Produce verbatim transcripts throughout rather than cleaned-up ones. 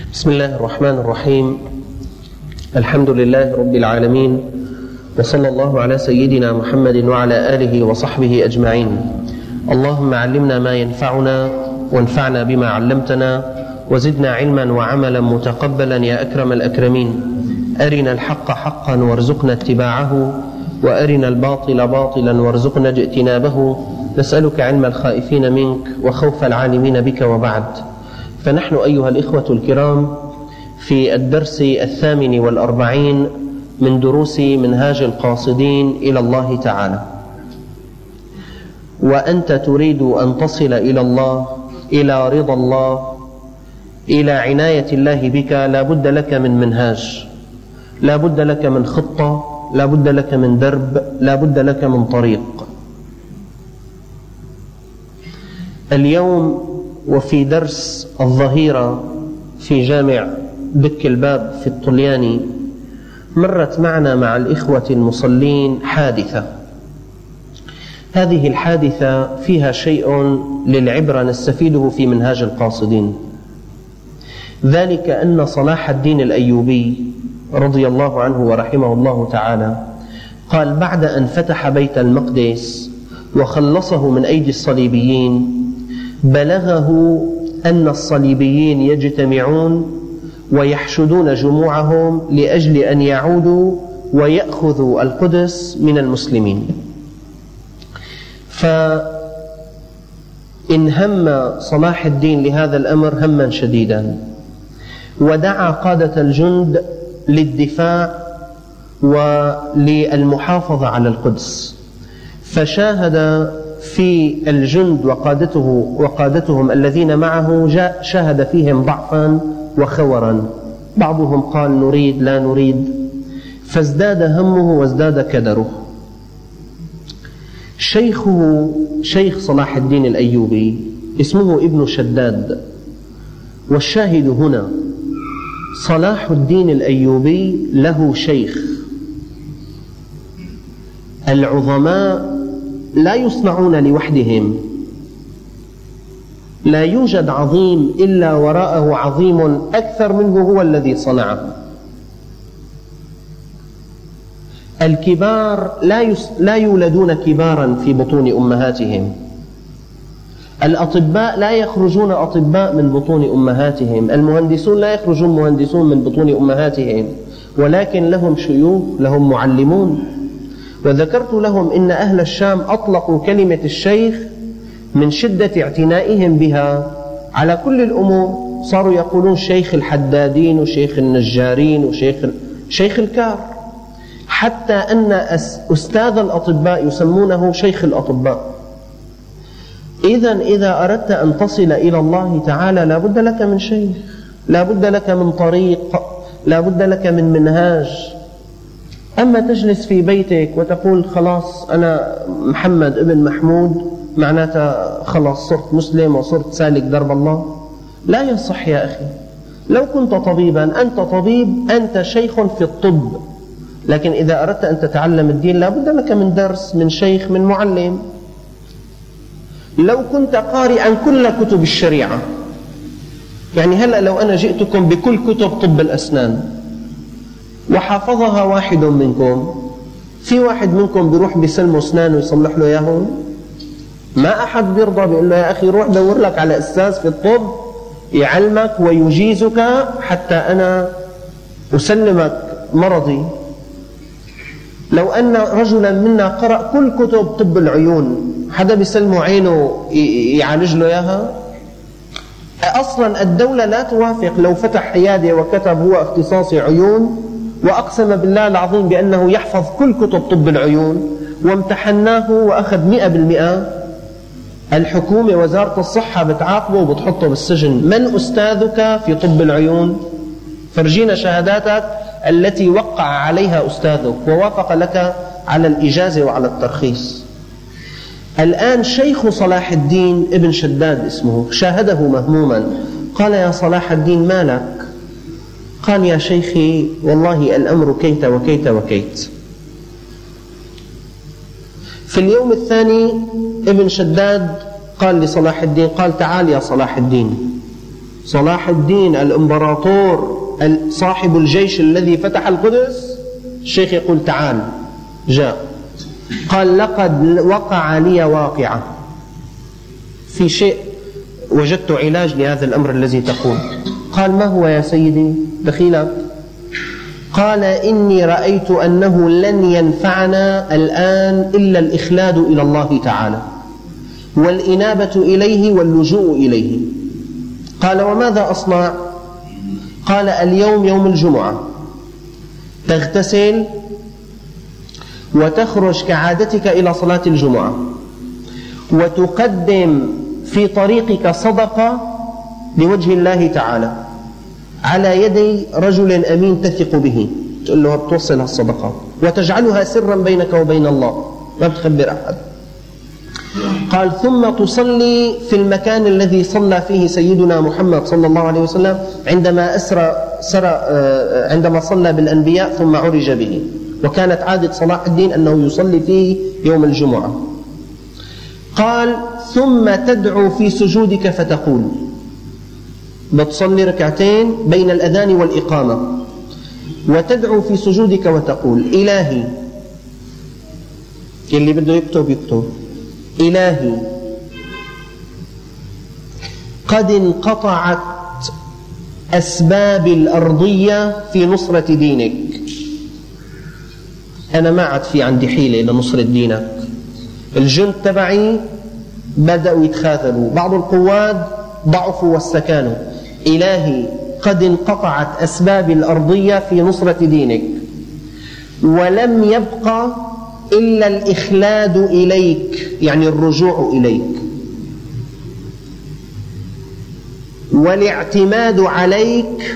بسم الله الرحمن الرحيم. الحمد لله رب العالمين، وصلى الله على سيدنا محمد وعلى آله وصحبه أجمعين. اللهم علمنا ما ينفعنا وانفعنا بما علمتنا وزدنا علما وعملا متقبلا يا أكرم الأكرمين. أرنا الحق حقا وارزقنا اتباعه، وأرنا الباطل باطلا وارزقنا اجتنابه. نسألك علم الخائفين منك وخوف العالمين بك، وبعد. فنحن أيها الإخوة الكرام في الدرس الثامن والأربعين من دروس منهاج القاصدين إلى الله تعالى. وأنت تريد أن تصل إلى الله، إلى رضا الله، إلى عناية الله بك، لا بد لك من منهاج، لا بد لك من خطة، لا بد لك من درب، لا بد لك من طريق. اليوم وفي درس الظهيرة في جامع بك الباب في الطلياني مرت معنا مع الإخوة المصلين حادثة. هذه الحادثة فيها شيء للعبرة نستفيده في منهاج القاصدين، ذلك أن صلاح الدين الأيوبي رضي الله عنه ورحمه الله تعالى قال بعد أن فتح بيت المقدس وخلصه من أيدي الصليبيين، بلغه أن الصليبيين يجتمعون ويحشدون جموعهم لأجل أن يعودوا ويأخذوا القدس من المسلمين. فانهم صلاح الدين لهذا الأمر هما شديدا، ودعا قادة الجند للدفاع وللمحافظة على القدس. فشاهد في الجند وقادته وقادتهم الذين معه جاء شاهد فيهم ضعفا وخورا، بعضهم قال نريد لا نريد، فازداد همه وازداد كدره. شيخه شيخ صلاح الدين الأيوبي اسمه ابن شداد، والشاهد هنا صلاح الدين الأيوبي له شيخ. العظماء لا يصنعون لوحدهم، لا يوجد عظيم إلا وراءه عظيم أكثر منه هو الذي صنعه. الكبار لا, يس... لا يولدون كبارا في بطون أمهاتهم، الأطباء لا يخرجون أطباء من بطون أمهاتهم، المهندسون لا يخرجون مهندسون من بطون أمهاتهم، ولكن لهم شيوخ، لهم معلمون. وذكرت لهم إن أهل الشام أطلقوا كلمة الشيخ من شدة اعتنائهم بها على كل الأمور، صاروا يقولون شيخ الحدادين وشيخ النجارين وشيخ شيخ الكار، حتى أن أستاذ الأطباء يسمونه شيخ الأطباء. إذن إذا أردت أن تصل إلى الله تعالى لا بد لك من شيخ، لا بد لك من طريق، لا بد لك من منهاج. أما تجلس في بيتك وتقول خلاص أنا محمد ابن محمود معناتها خلاص صرت مسلم وصرت سالك درب الله، لا يصح يا أخي. لو كنت طبيبا أنت طبيب، أنت شيخ في الطب، لكن إذا أردت أن تتعلم الدين لا بد لك من درس، من شيخ، من معلم. لو كنت قارئا كل كتب الشريعة، يعني هلأ لو أنا جئتكم بكل كتب طب الأسنان وحافظها واحد منكم، في واحد منكم بيروح بيسلمه أسنانه ويصلح له إياهم؟ ما أحد بيرضى، بيقول له يا أخي روح دور لك على أستاذ في الطب يعلمك ويجيزك حتى أنا أسلمك مرضي. لو أن رجلا منا قرأ كل كتب طب العيون، حدا بيسلمه عينه يعالج له إياها؟ أصلا الدولة لا توافق. لو فتح عيادة وكتب هو اختصاصي عيون وأقسم بالله العظيم بأنه يحفظ كل كتب طب العيون وامتحناه وأخذ مئة بالمئة، الحكومة وزارة الصحة بتعاقبه وبتحطه بالسجن. من أستاذك في طب العيون؟ فرجينا شهاداتك التي وقع عليها أستاذك ووافق لك على الإجازة وعلى الترخيص. الآن شيخ صلاح الدين ابن شداد اسمه شاهده مهموما، قال يا صلاح الدين ما لك؟ قال يا شيخي والله الأمر كيت وكيت وكيت. في اليوم الثاني ابن شداد قال لصلاح الدين، قال تعال يا صلاح الدين. صلاح الدين الإمبراطور صاحب الجيش الذي فتح القدس، الشيخ يقول تعال، جاء قال لقد وقع لي واقعة في شيء، وجدت علاج لهذا الأمر الذي تقول. قال ما هو يا سيدي؟ دخيلك. قال إني رأيت أنه لن ينفعنا الآن إلا الإخلاد إلى الله تعالى والإنابة إليه واللجوء إليه. قال وماذا أصنع؟ قال اليوم يوم الجمعة تغتسل وتخرج كعادتك إلى صلاة الجمعة، وتقدم في طريقك صدقة لوجه الله تعالى على يدي رجل أمين تثق به، تقول له بتوصل الصدقة وتجعلها سرا بينك وبين الله، ما بتخبر أحد. قال ثم تصلي في المكان الذي صلى فيه سيدنا محمد صلى الله عليه وسلم عندما أسرى سرى عندما صلى بالأنبياء ثم عرج به، وكانت عادة صلاح الدين أنه يصلي فيه يوم الجمعة. قال ثم تدعو في سجودك فتقول، بتصلي ركعتين بين الأذان والإقامة وتدعو في سجودك وتقول إلهي، اللي بده يكتب يكتب، إلهي قد انقطعت أسباب الأرضية في نصرة دينك، أنا ما عاد في عندي حيلة لنصرة دينك، الجند تبعي بدأوا يتخاذلوا، بعض القواد ضعفوا واستكانوا، إلهي قد انقطعت أسباب الأرضية في نصرة دينك، ولم يبقى إلا الإخلاد إليك، يعني الرجوع إليك، والاعتماد عليك،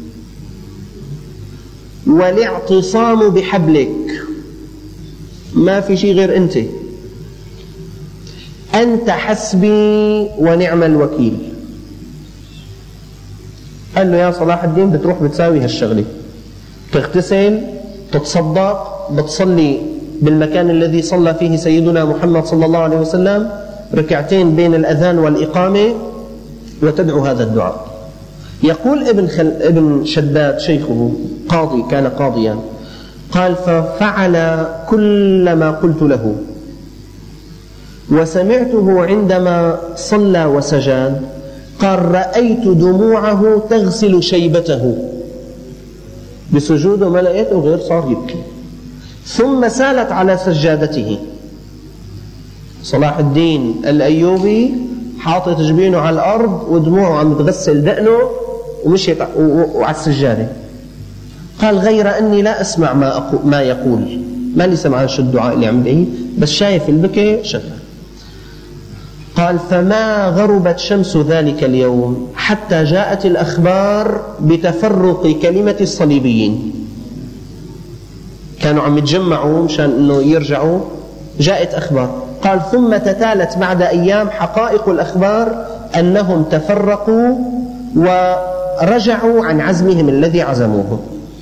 والاعتصام بحبلك، ما في شيء غير أنت، أنت حسبي ونعم الوكيل. قال له يا صلاح الدين بتروح بتساوي هالشغلة، تغتسل، تتصدق، بتصلي بالمكان الذي صلى فيه سيدنا محمد صلى الله عليه وسلم ركعتين بين الأذان والإقامة، وتدعو هذا الدعاء. يقول ابن, خل... ابن شداد شيخه قاضي، كان قاضيا، قال ففعل كل ما قلت له، وسمعته عندما صلى وسجد، قال رأيت دموعه تغسل شيبته بسجوده، ما لقيته غير صار يبكي، ثم سالت على سجادته. صلاح الدين الأيوبي حاطط جبينه على الأرض ودموعه عم تغسل دقنه ومشيت وعلى السجادة. قال غير أني لا أسمع ما, أقو ما يقول، ما لي سمعان شو الدعاء اللي عم يدعيه، بس شايف البكي شغل. قال فما غربت شمس ذلك اليوم حتى جاءت الأخبار بتفرق كلمة الصليبيين، كانوا عم يتجمعوا مشان أنه يرجعوا، جاءت أخبار. قال ثم تتالت بعد أيام حقائق الأخبار أنهم تفرقوا ورجعوا عن عزمهم الذي عزموه.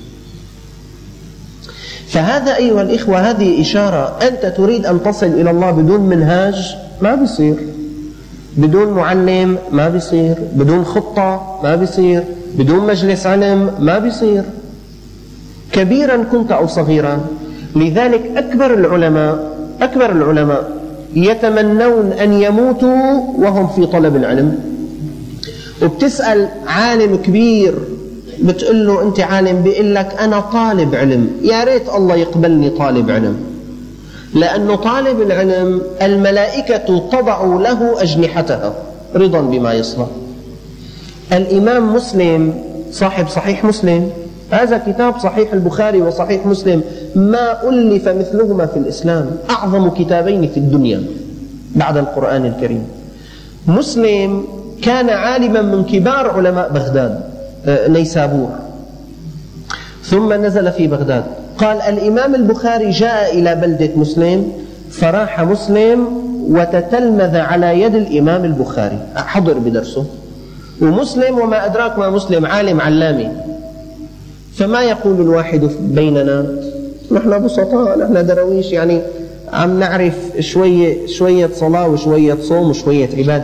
فهذا أيها الإخوة هذه إشارة، أنت تريد أن تصل إلى الله بدون منهاج ما بيصير، بدون معلم ما بيصير، بدون خطة ما بيصير، بدون مجلس علم ما بيصير، كبيرا كنت أو صغيرا. لذلك أكبر العلماء أكبر العلماء يتمنون أن يموتوا وهم في طلب العلم. وبتسأل عالم كبير بتقول له أنت عالم، بيقول لك أنا طالب علم، يا ريت الله يقبلني طالب علم، لأنه طالب العلم الملائكة تضع له أجنحتها رضا بما يصنع. الإمام مسلم صاحب صحيح مسلم، هذا كتاب صحيح البخاري وصحيح مسلم ما ألف مثلهما في الإسلام، أعظم كتابين في الدنيا بعد القرآن الكريم. مسلم كان عالما من كبار علماء بغداد نيسابور، ثم نزل في بغداد. قال الإمام البخاري جاء إلى بلدة مسلم فراح مسلم وتتلمذ على يد الإمام البخاري، حضر بدرسه، ومسلم وما أدراك ما مسلم عالم علامي. فما يقول الواحد بيننا نحن بسطاء، نحن درويش، يعني عم نعرف شوية شوية صلاة وشوية صوم وشوية عبادة،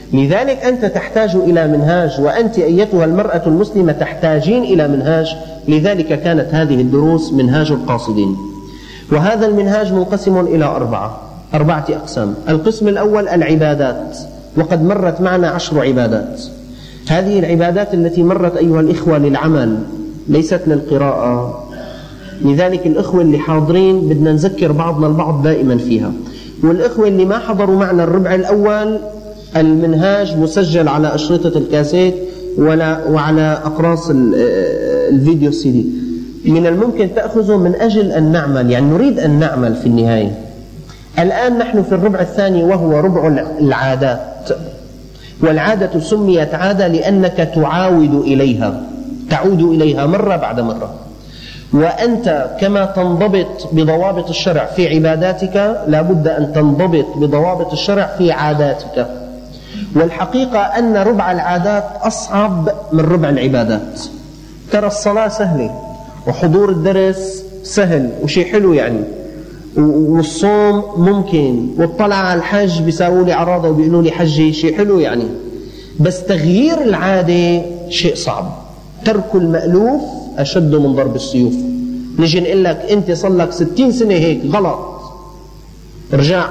لذلك أنت تحتاج إلى منهاج، وأنت أيتها المرأة المسلمة تحتاجين إلى منهاج. لذلك كانت هذه الدروس منهاج القاصدين. وهذا المنهاج منقسم إلى أربعة أربعة أقسام. القسم الأول العبادات، وقد مرت معنا عشر عبادات. هذه العبادات التي مرت أيها الإخوة للعمل ليست للقراءة، لذلك الإخوة اللي حاضرين بدنا نذكر بعضنا البعض دائما فيها. والإخوة اللي ما حضروا معنا الربع الأول، المنهاج مسجل على أشرطة الكاسيت وعلى أقراص الفيديو السي دي، من الممكن تأخذه من أجل أن نعمل، يعني نريد أن نعمل في النهاية. الآن نحن في الربع الثاني وهو ربع العادات. والعادة سميت عادة لأنك تعاود إليها، تعود إليها مرة بعد مرة. وأنت كما تنضبط بضوابط الشرع في عباداتك لابد أن تنضبط بضوابط الشرع في عاداتك. والحقيقة أن ربع العادات أصعب من ربع العبادات. ترى الصلاة سهلة، وحضور الدرس سهل وشي حلو يعني، والصوم ممكن، والطلع على الحج بيساووا لي عراضة وبيقولوا لي حجي شي حلو يعني. بس تغيير العادة شيء صعب. ترك المألوف أشد من ضرب السيوف. نجي نقول لك أنت صار لك ستين سنة هيك غلط، ارجع.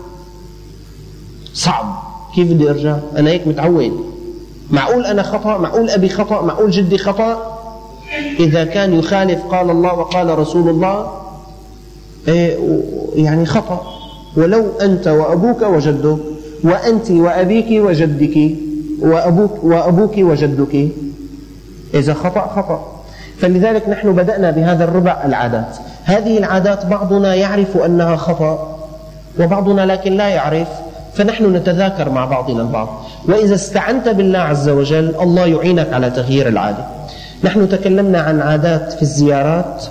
صعب. كيف بدي ارجع؟ أنا هيك متعود. معقول أنا خطأ؟ معقول أبي خطأ؟ معقول جدي خطأ؟ إذا كان يخالف قال الله وقال رسول الله إيه يعني خطأ. ولو أنت وأبوك وجدك، وأنت وأبيك وجدك، وأبوك, وأبوك وجدك، إذا خطأ خطأ. فلذلك نحن بدأنا بهذا الربع العادات. هذه العادات بعضنا يعرف أنها خطأ وبعضنا لكن لا يعرف، فنحن نتذاكر مع بعضنا البعض. وإذا استعنت بالله عز وجل الله يعينك على تغيير العادة. نحن تكلمنا عن عادات في الزيارات،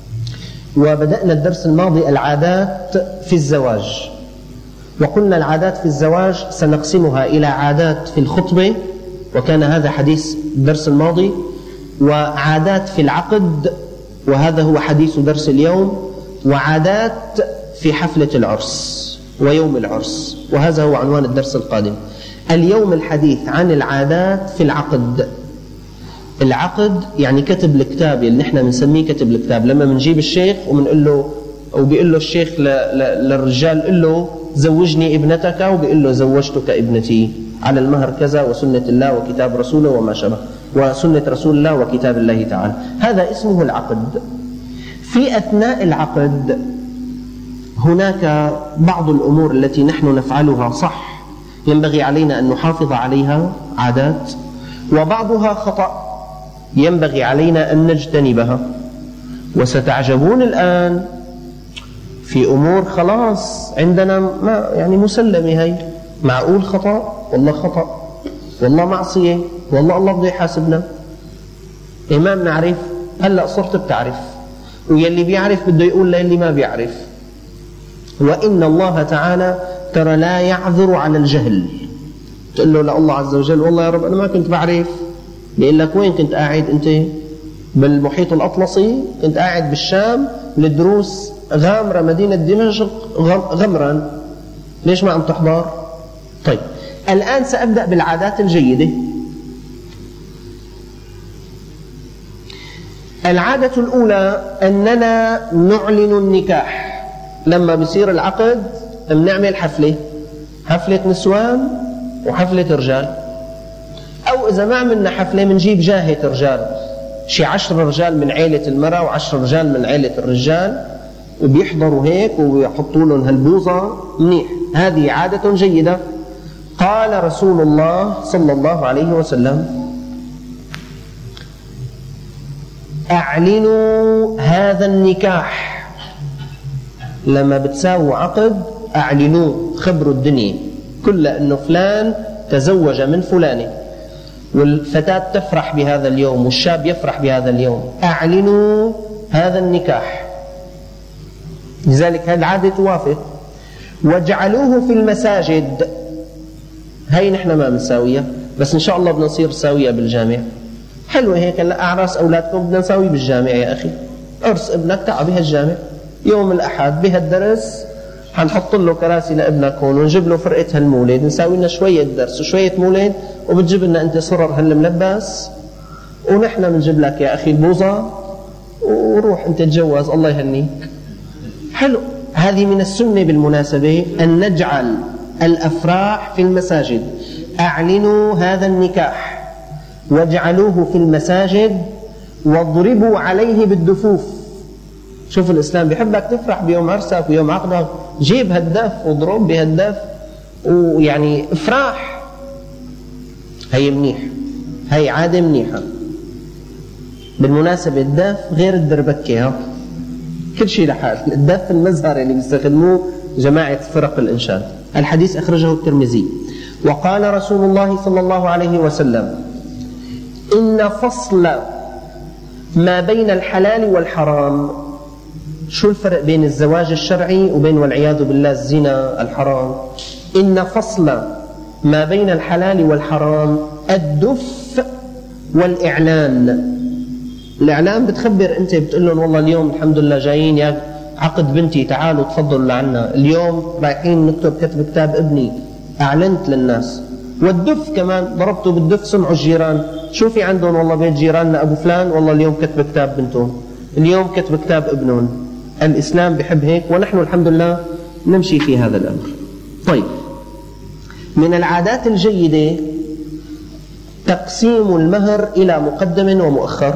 وبدأنا الدرس الماضي العادات في الزواج. وقلنا العادات في الزواج سنقسمها إلى عادات في الخطبة، وكان هذا حديث الدرس الماضي، وعادات في العقد، وهذا هو حديث درس اليوم، وعادات في حفلة العرس ويوم العرس، وهذا هو عنوان الدرس القادم. اليوم الحديث عن العادات في العقد. العقد يعني كتب الكتاب اللي نحن بنسميه كتب الكتاب. لما بنجيب الشيخ وبنقول له، أو بيقول له الشيخ للرجال قل له زوجني ابنتك، وبيقول له زوجتك ابنتي على المهر كذا، وسنة الله وكتاب رسوله وما شابه، وسنة رسول الله وكتاب الله تعالى. هذا اسمه العقد. في أثناء العقد هناك بعض الأمور التي نحن نفعلها صح ينبغي علينا أن نحافظ عليها عادات، وبعضها خطأ ينبغي علينا أن نجتنبها. وستعجبون الآن في أمور خلاص عندنا ما يعني مسلمة، هي معقول خطأ؟ والله خطأ، والله معصية، والله الله بده يحاسبنا. إما بنعرف، هلأ صرت بتعرف، ويلي بيعرف بده يقول للي ما بيعرف. وإن الله تعالى ترى لا يعذر على الجهل. تقول له لله عز وجل والله يا رب أنا ما كنت بعرف، بيقول لك وين كنت قاعد أنت؟ بالمحيط الأطلسي؟ كنت قاعد بالشام للدروس غامرة مدينة دمشق غمرا، ليش ما عم تحضر؟ طيب الآن سأبدأ بالعادات الجيدة. العادة الأولى أننا نعلن النكاح. لما بيصير العقد بنعمل حفلة، حفلة نسوان وحفلة رجال، أو إذا ما عملنا حفلة بنجيب جاهة رجال، شي عشر رجال من عيلة المرأة وعشر رجال من عيلة الرجال، وبيحضروا هيك ويحطوا لهم هالبوظة منيح. هذه عادة جيدة. قال رسول الله صلى الله عليه وسلم أعلنوا هذا النكاح. لما بتساووا عقد أعلنوه، خبروا الدنيا كلها أنه فلان تزوج من فلانة، والفتاة تفرح بهذا اليوم والشاب يفرح بهذا اليوم. أعلنوا هذا النكاح. لذلك هذه العادة توافق. واجعلوه في المساجد. هاي نحن ما بنساويها، بس إن شاء الله بدنا نصير ساوية بالجامع. حلوة هيك. هلا أعراس أولادكم بدنا نساوي بالجامع يا أخي. عرس ابنك تعا بها الجامع، يوم الأحد بها الدرس، حنحط له كراسي لابنك هون ونجيب له فرقة هالمولد، نساوي لنا شوية درس وشوية مولد، وبتجيب لنا أنت صرر هالملبس، ونحن بنجيب لك يا أخي البوظة، وروح أنت تجوز الله يهنيك. حلو. هذه من السنة بالمناسبة أن نجعل الأفراح في المساجد. أعلنوا هذا النكاح واجعلوه في المساجد واضربوا عليه بالدفوف. شوف الإسلام بيحبك تفرح بيوم عرسك ويوم عقدك، جيب هالدف واضرب بهالدف ويعني افراح. هي منيح، هي عادة منيحة. بالمناسبة الدف غير الدربكة، ها كل شيء لحال. الدف المزهر اللي بيستخدموه جماعة فرق الإنشاد. الحديث أخرجه الترمذي. وقال رسول الله صلى الله عليه وسلم: إن فصل ما بين الحلال والحرام. شو الفرق بين الزواج الشرعي وبين والعياذ بالله الزنا الحرام؟ إن فصل ما بين الحلال والحرام الدف والإعلان. الإعلان بتخبر أنت، بتقول لهم والله اليوم الحمد لله جايين يا عقد بنتي، تعالوا تفضلوا لعنا، اليوم رايحين نكتب كتب كتاب ابني، أعلنت للناس. والدف كمان ضربته بالدف، سمعوا الجيران، شو في عندهم والله بيت جيراننا أبو فلان والله اليوم كتب كتاب بنتهم، اليوم كتب كتاب ابنهم. الإسلام بحب هيك، ونحن الحمد لله نمشي في هذا الأمر. طيب، من العادات الجيدة تقسيم المهر إلى مقدم ومؤخر.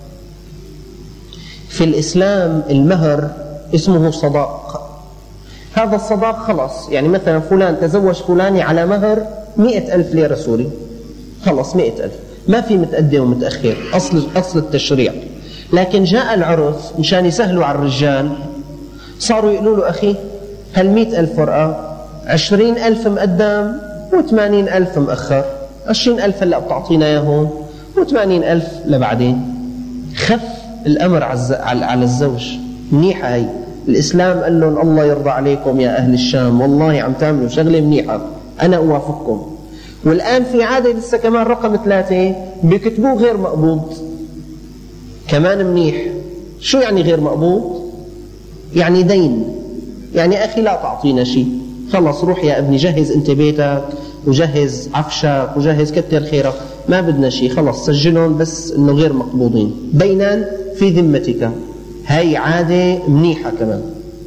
في الإسلام المهر اسمه صداق. هذا الصداق خلص، يعني مثلا فلان تزوج فلاني على مهر مئة ألف ليرة سوري، خلص مئة ألف، ما في متقدم ومتأخر، أصل, أصل التشريع. لكن جاء العرس مشان يسهلوا على الرجال، صاروا يقولوا له أخي هالمئة ألف ورقة عشرين ألف مقدم وثمانين ألف مؤخر، عشرين ألف هلأ بتعطينا إياهم وثمانين ألف لبعدين. خف الأمر على الزوج. منيحة هي. الإسلام قال لهم الله يرضى عليكم يا أهل الشام، والله عم تعملوا شغلة منيحة، أنا أوافقكم. والآن في عادة لسه كمان رقم ثلاثة بيكتبوه غير مقبوض، كمان منيح. شو يعني غير مقبوض؟ يعني دين، يعني أخي لا تعطينا شيء، خلص روح يا ابني جهز أنت بيتك وجهز عفشك وجهز كتر خيرك، ما بدنا شيء، خلص سجلهم بس إنه غير مقبوضين دينا في ذمتك. هاي عادة منيحة كمان.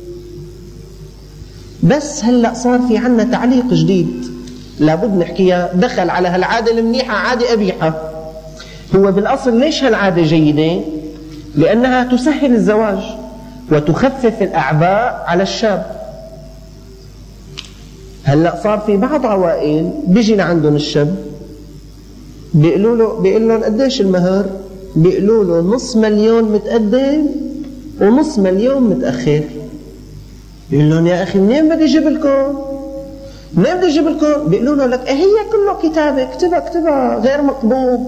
بس هلأ صار في عنا تعليق جديد لابد نحكيها، دخل على هالعادة المنيحة عادة قبيحة. هو بالأصل ليش هالعادة جيدة؟ لأنها تسهل الزواج وتخفف الأعباء على الشاب. هلأ صار في بعض عوائل بيجي لعندهم الشاب بيقولوا له، بيقول لهم قديش المهر؟ بيقولوا له نص مليون متقدم ونص مليون متأخر. بيقول لهم يا أخي منين بدي أجيب لكم؟ منين بدي أجيب لكم؟ بيقولوا له لك هي كله كتابة، اكتبها اكتبها غير مقبوض.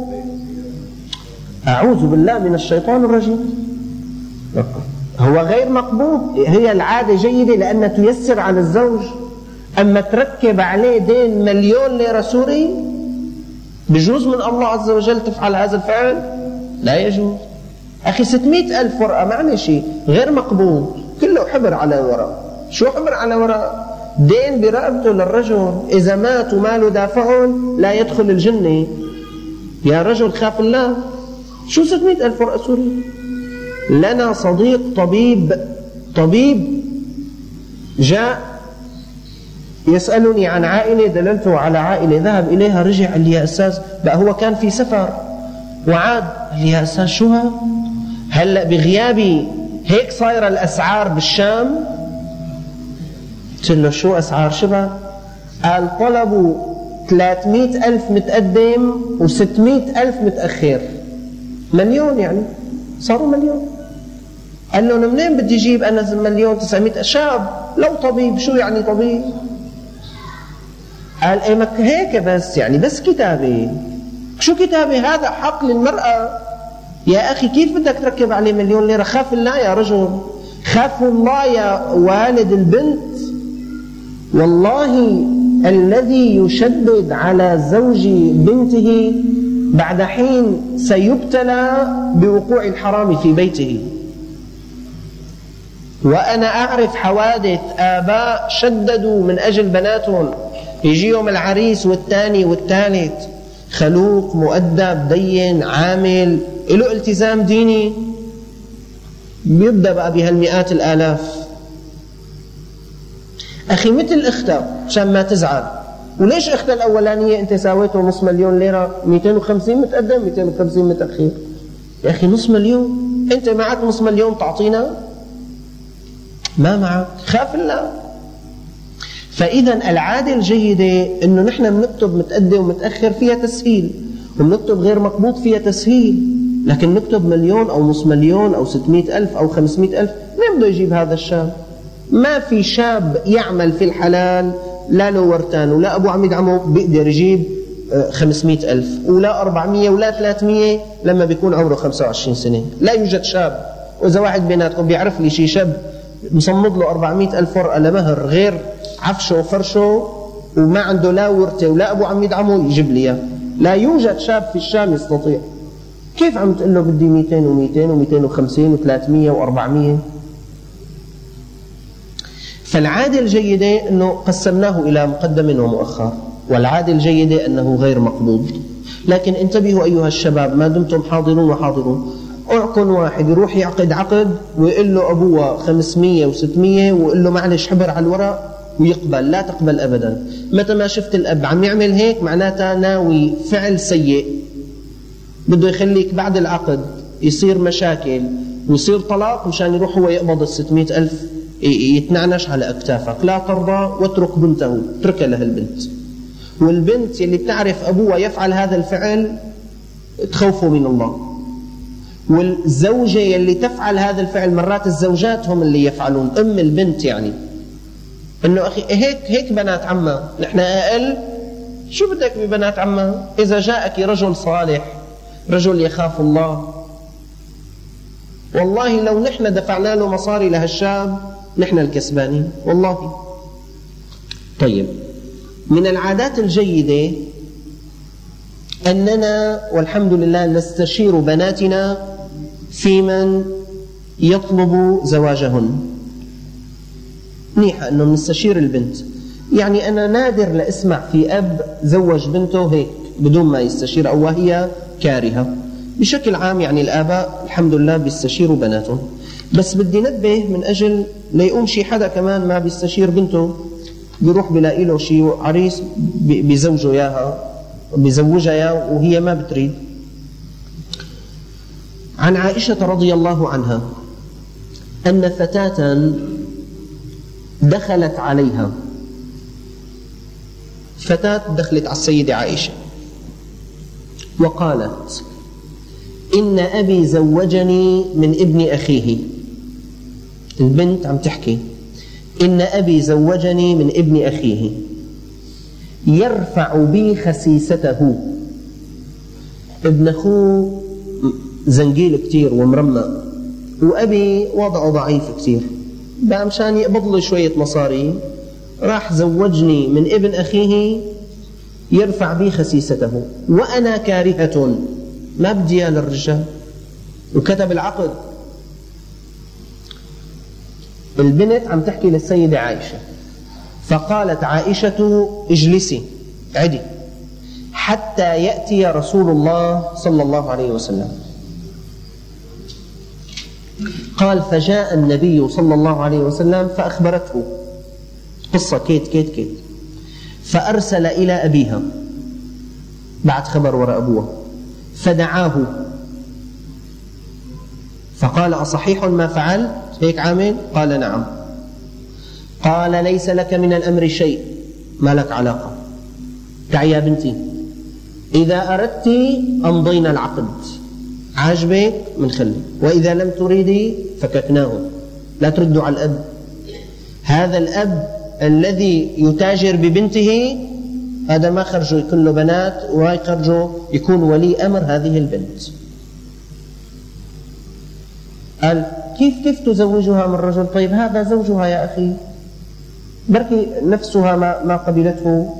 أعوذ بالله من الشيطان الرجيم. هو غير مقبوض، هي العادة جيدة لأنها تيسر على الزوج. أما تركب عليه دين مليون ليرة سوري، بجوز من الله عز وجل تفعل هذا الفعل؟ لا يجوز. أخي ستمائة ألف ورقة معنى شيء غير مقبوض، كله حبر على ورق. شو حبر على ورق؟ دين برقبته للرجل، إذا مات وماله دافعون لا يدخل الجنة. يا رجل خاف الله، شو ستمائة ألف ورقة سوري؟ لنا صديق طبيب طبيب جاء يسألني عن عائلة، دللته على عائلة ذهب إليها، رجع قال لي يا أستاذ بقى هو كان في سفر وعاد، قال لي يا أستاذ شو ها؟ هلأ بغيابي هيك صايرة الأسعار بالشام؟ قلت له شو أسعار شبه؟ قال طلبوا ثلاثمائة ألف متقدم وستمائة ألف متأخر، مليون يعني صاروا مليون. قال له منين بدي أجيب أنا مليون تسعمائة؟ شاب لو طبيب، شو يعني طبيب؟ قال ايه مك هيك بس يعني بس كتابة. شو كتابة؟ هذا حق للمرأة يا أخي، كيف بدك تركب عليه مليون ليرة؟ خاف الله يا رجل، خاف الله يا والد البنت. والله الذي يشدد على زوج بنته بعد حين سيبتلى بوقوع الحرام في بيته. وأنا أعرف حوادث آباء شددوا من أجل بناتهم، يجيهم العريس والثاني والثالث خلوق مؤدب دين عامل له التزام ديني، بيبدأ بقى بهالمئات الآلاف. أخي مثل أختها عشان ما تزعل، وليش أختها الأولانية أنت ساويته نص مليون ليرة، مئتين وخمسين متقدم مئتين وخمسين متأخير؟ يا أخي نص مليون، أنت معك نص مليون تعطينا؟ ما معك، خاف الله. فإذا العادة الجيدة إنه نحن بنكتب متقدم ومتأخر فيها تسهيل، وبنكتب غير مقبوض فيها تسهيل، لكن نكتب مليون أو نص مليون أو ستمائة ألف أو خمسمائة ألف، مين بده يجيب هذا الشاب؟ ما في شاب يعمل في الحلال لا له ورتان ولا أبو عميد عمو بيقدر يجيب خمسمائة ألف ولا أربعمائة ولا ثلاثمائة لما بيكون عمره خمسة وعشرين سنة. لا يوجد شاب. وإذا واحد بيناتكم بيعرف لي شي شاب مصمد له أربعمائة ألف ورقة لمهر غير عفشه وفرشه وما عنده لا ورثة ولا أبو عميد عمو يجيب لي إياه. لا يوجد شاب في الشام يستطيع. كيف عم تقول له بدي مئتين ومئتين ومئتين وخمسين وثلاثمائة وأربعمائة؟ فالعادة الجيدة أنه قسمناه إلى مقدم ومؤخر، والعادة الجيدة أنه غير مقبوض. لكن انتبهوا أيها الشباب، ما دمتم حاضرون وحاضرون، أعقن واحد يروح يعقد عقد ويقول له أبوه خمسمائة وستمائة ويقول له معلش حبر على الورق ويقبل. لا تقبل أبدا. متى ما شفت الأب عم يعمل هيك معناتها ناوي فعل سيء، بده يخليك بعد العقد يصير مشاكل ويصير طلاق مشان يروح هو يقبض الستمائة ألف يتنعنش على أكتافك. لا ترضى واترك بنته، اتركها لها البنت. والبنت اللي بتعرف أبوها يفعل هذا الفعل تخوفه من الله. والزوجة اللي تفعل هذا الفعل، مرات الزوجات هم اللي يفعلون، أم البنت يعني إنه أخي هيك هيك بنات عمها، نحن أقل، شو بدك ببنات عمها؟ إذا جاءك رجل صالح، رجل يخاف الله، والله لو نحن دفعنا له مصاري لهالشاب نحن الكسبانين والله. طيب، من العادات الجيدة أننا والحمد لله نستشير بناتنا في من يطلب زواجهن. منيحة أنه نستشير البنت. يعني أنا نادر لأسمع في أب زوج بنته هيك بدون ما يستشير أو وهي كارهة. بشكل عام يعني الآباء الحمد لله بيستشيروا بناتهم. بس بدي نبه من أجل لا يقوم شي حدا كمان ما بيستشير بنته، بيروح بلاقي له شي عريس بيزوجه إياها بيزوجها إياه وهي ما بتريد. عن عائشة رضي الله عنها أن فتاة دخلت عليها، فتاة دخلت على السيدة عائشة وقالت: إن أبي زوجني من ابن أخيه. البنت عم تحكي: إن أبي زوجني من ابن أخيه يرفع بي خسيسته. ابن أخوه زنجيل كتير ومرمى، وأبي وضعه ضعيف كتير، بقى مشان يقبض له شوية مصاري راح زوجني من ابن أخيه يرفع بي خسيسته وأنا كارهة، ما بدي للرجال، وكتب العقد. البنت عم تحكي للسيدة عائشة، فقالت عائشة: اجلسي عدي حتى يأتي رسول الله صلى الله عليه وسلم. قال: فجاء النبي صلى الله عليه وسلم فأخبرته قصة كيت كيت كيت، فأرسل إلى أبيها بعد خبر وراء أبوه، فدعاه فقال: أصحيح ما فعلت هيك عامل؟ قال: نعم. قال: ليس لك من الأمر شيء، ما لك علاقة، تعي يا بنتي، إذا أردت أمضينا العقد، عاجبك منخلي، وإذا لم تريدي فككناه. لا تردوا على الأب. هذا الأب الذي يتاجر ببنته هذا ما خرجوا يكون له بنات، ويخرجوا يكون ولي أمر هذه البنت. قال: كيف كيف تزوجها من رجل؟ طيب هذا زوجها يا أخي، بركي نفسها ما, ما قبلته.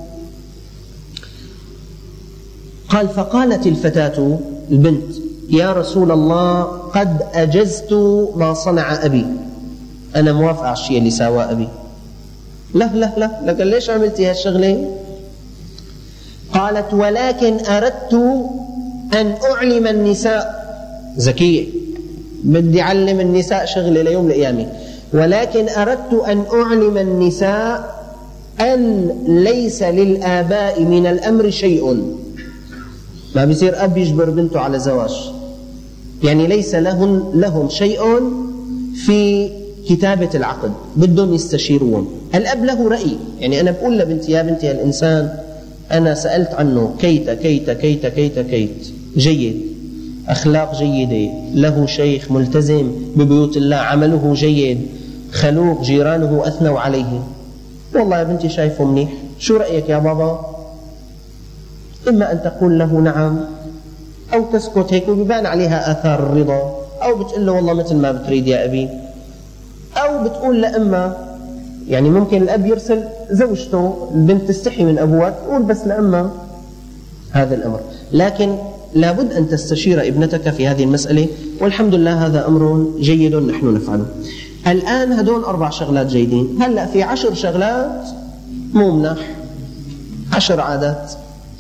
قال: فقالت الفتاة البنت: يا رسول الله، قد أجزت ما صنع أبي، أنا موافق على الشيء اللي سواه أبي. لا لا لا لكن ليش عملتي هالشغلة؟ قالت ولكن أردت أن أعلم النساء. ذكية، بدي أعلم النساء شغلة ليوم القيامة. ولكن أردت أن أعلم النساء أن ليس للآباء من الأمر شيء. ما بيصير أب يجبر بنته على زواج، يعني ليس لهم لهم شيء في كتابة العقد، بدهم يستشيرون. الأب له رأي، يعني أنا بقول لبنتي يا بنتي الإنسان أنا سألت عنه كيت كيت كيت كيت كيت جيد، أخلاق جيدة، له شيخ ملتزم ببيوت الله، عمله جيد، خلوق، جيرانه أثنوا عليه. والله يا بنتي شايفه منيح، شو رأيك يا بابا؟ إما أن تقول له نعم أو تسكت هيك وبيبان عليها آثار الرضا، أو بتقول له والله مثل ما بتريد يا أبي، أو بتقول لأما، يعني ممكن الأب يرسل زوجته، البنت تستحي من أبوها تقول بس لأما هذا الأمر. لكن لابد أن تستشير ابنتك في هذه المسألة، والحمد لله هذا أمر جيد نحن نفعله. الآن هدول أربع شغلات جيدين، هلأ في عشر شغلات مو منح، عشر عادات.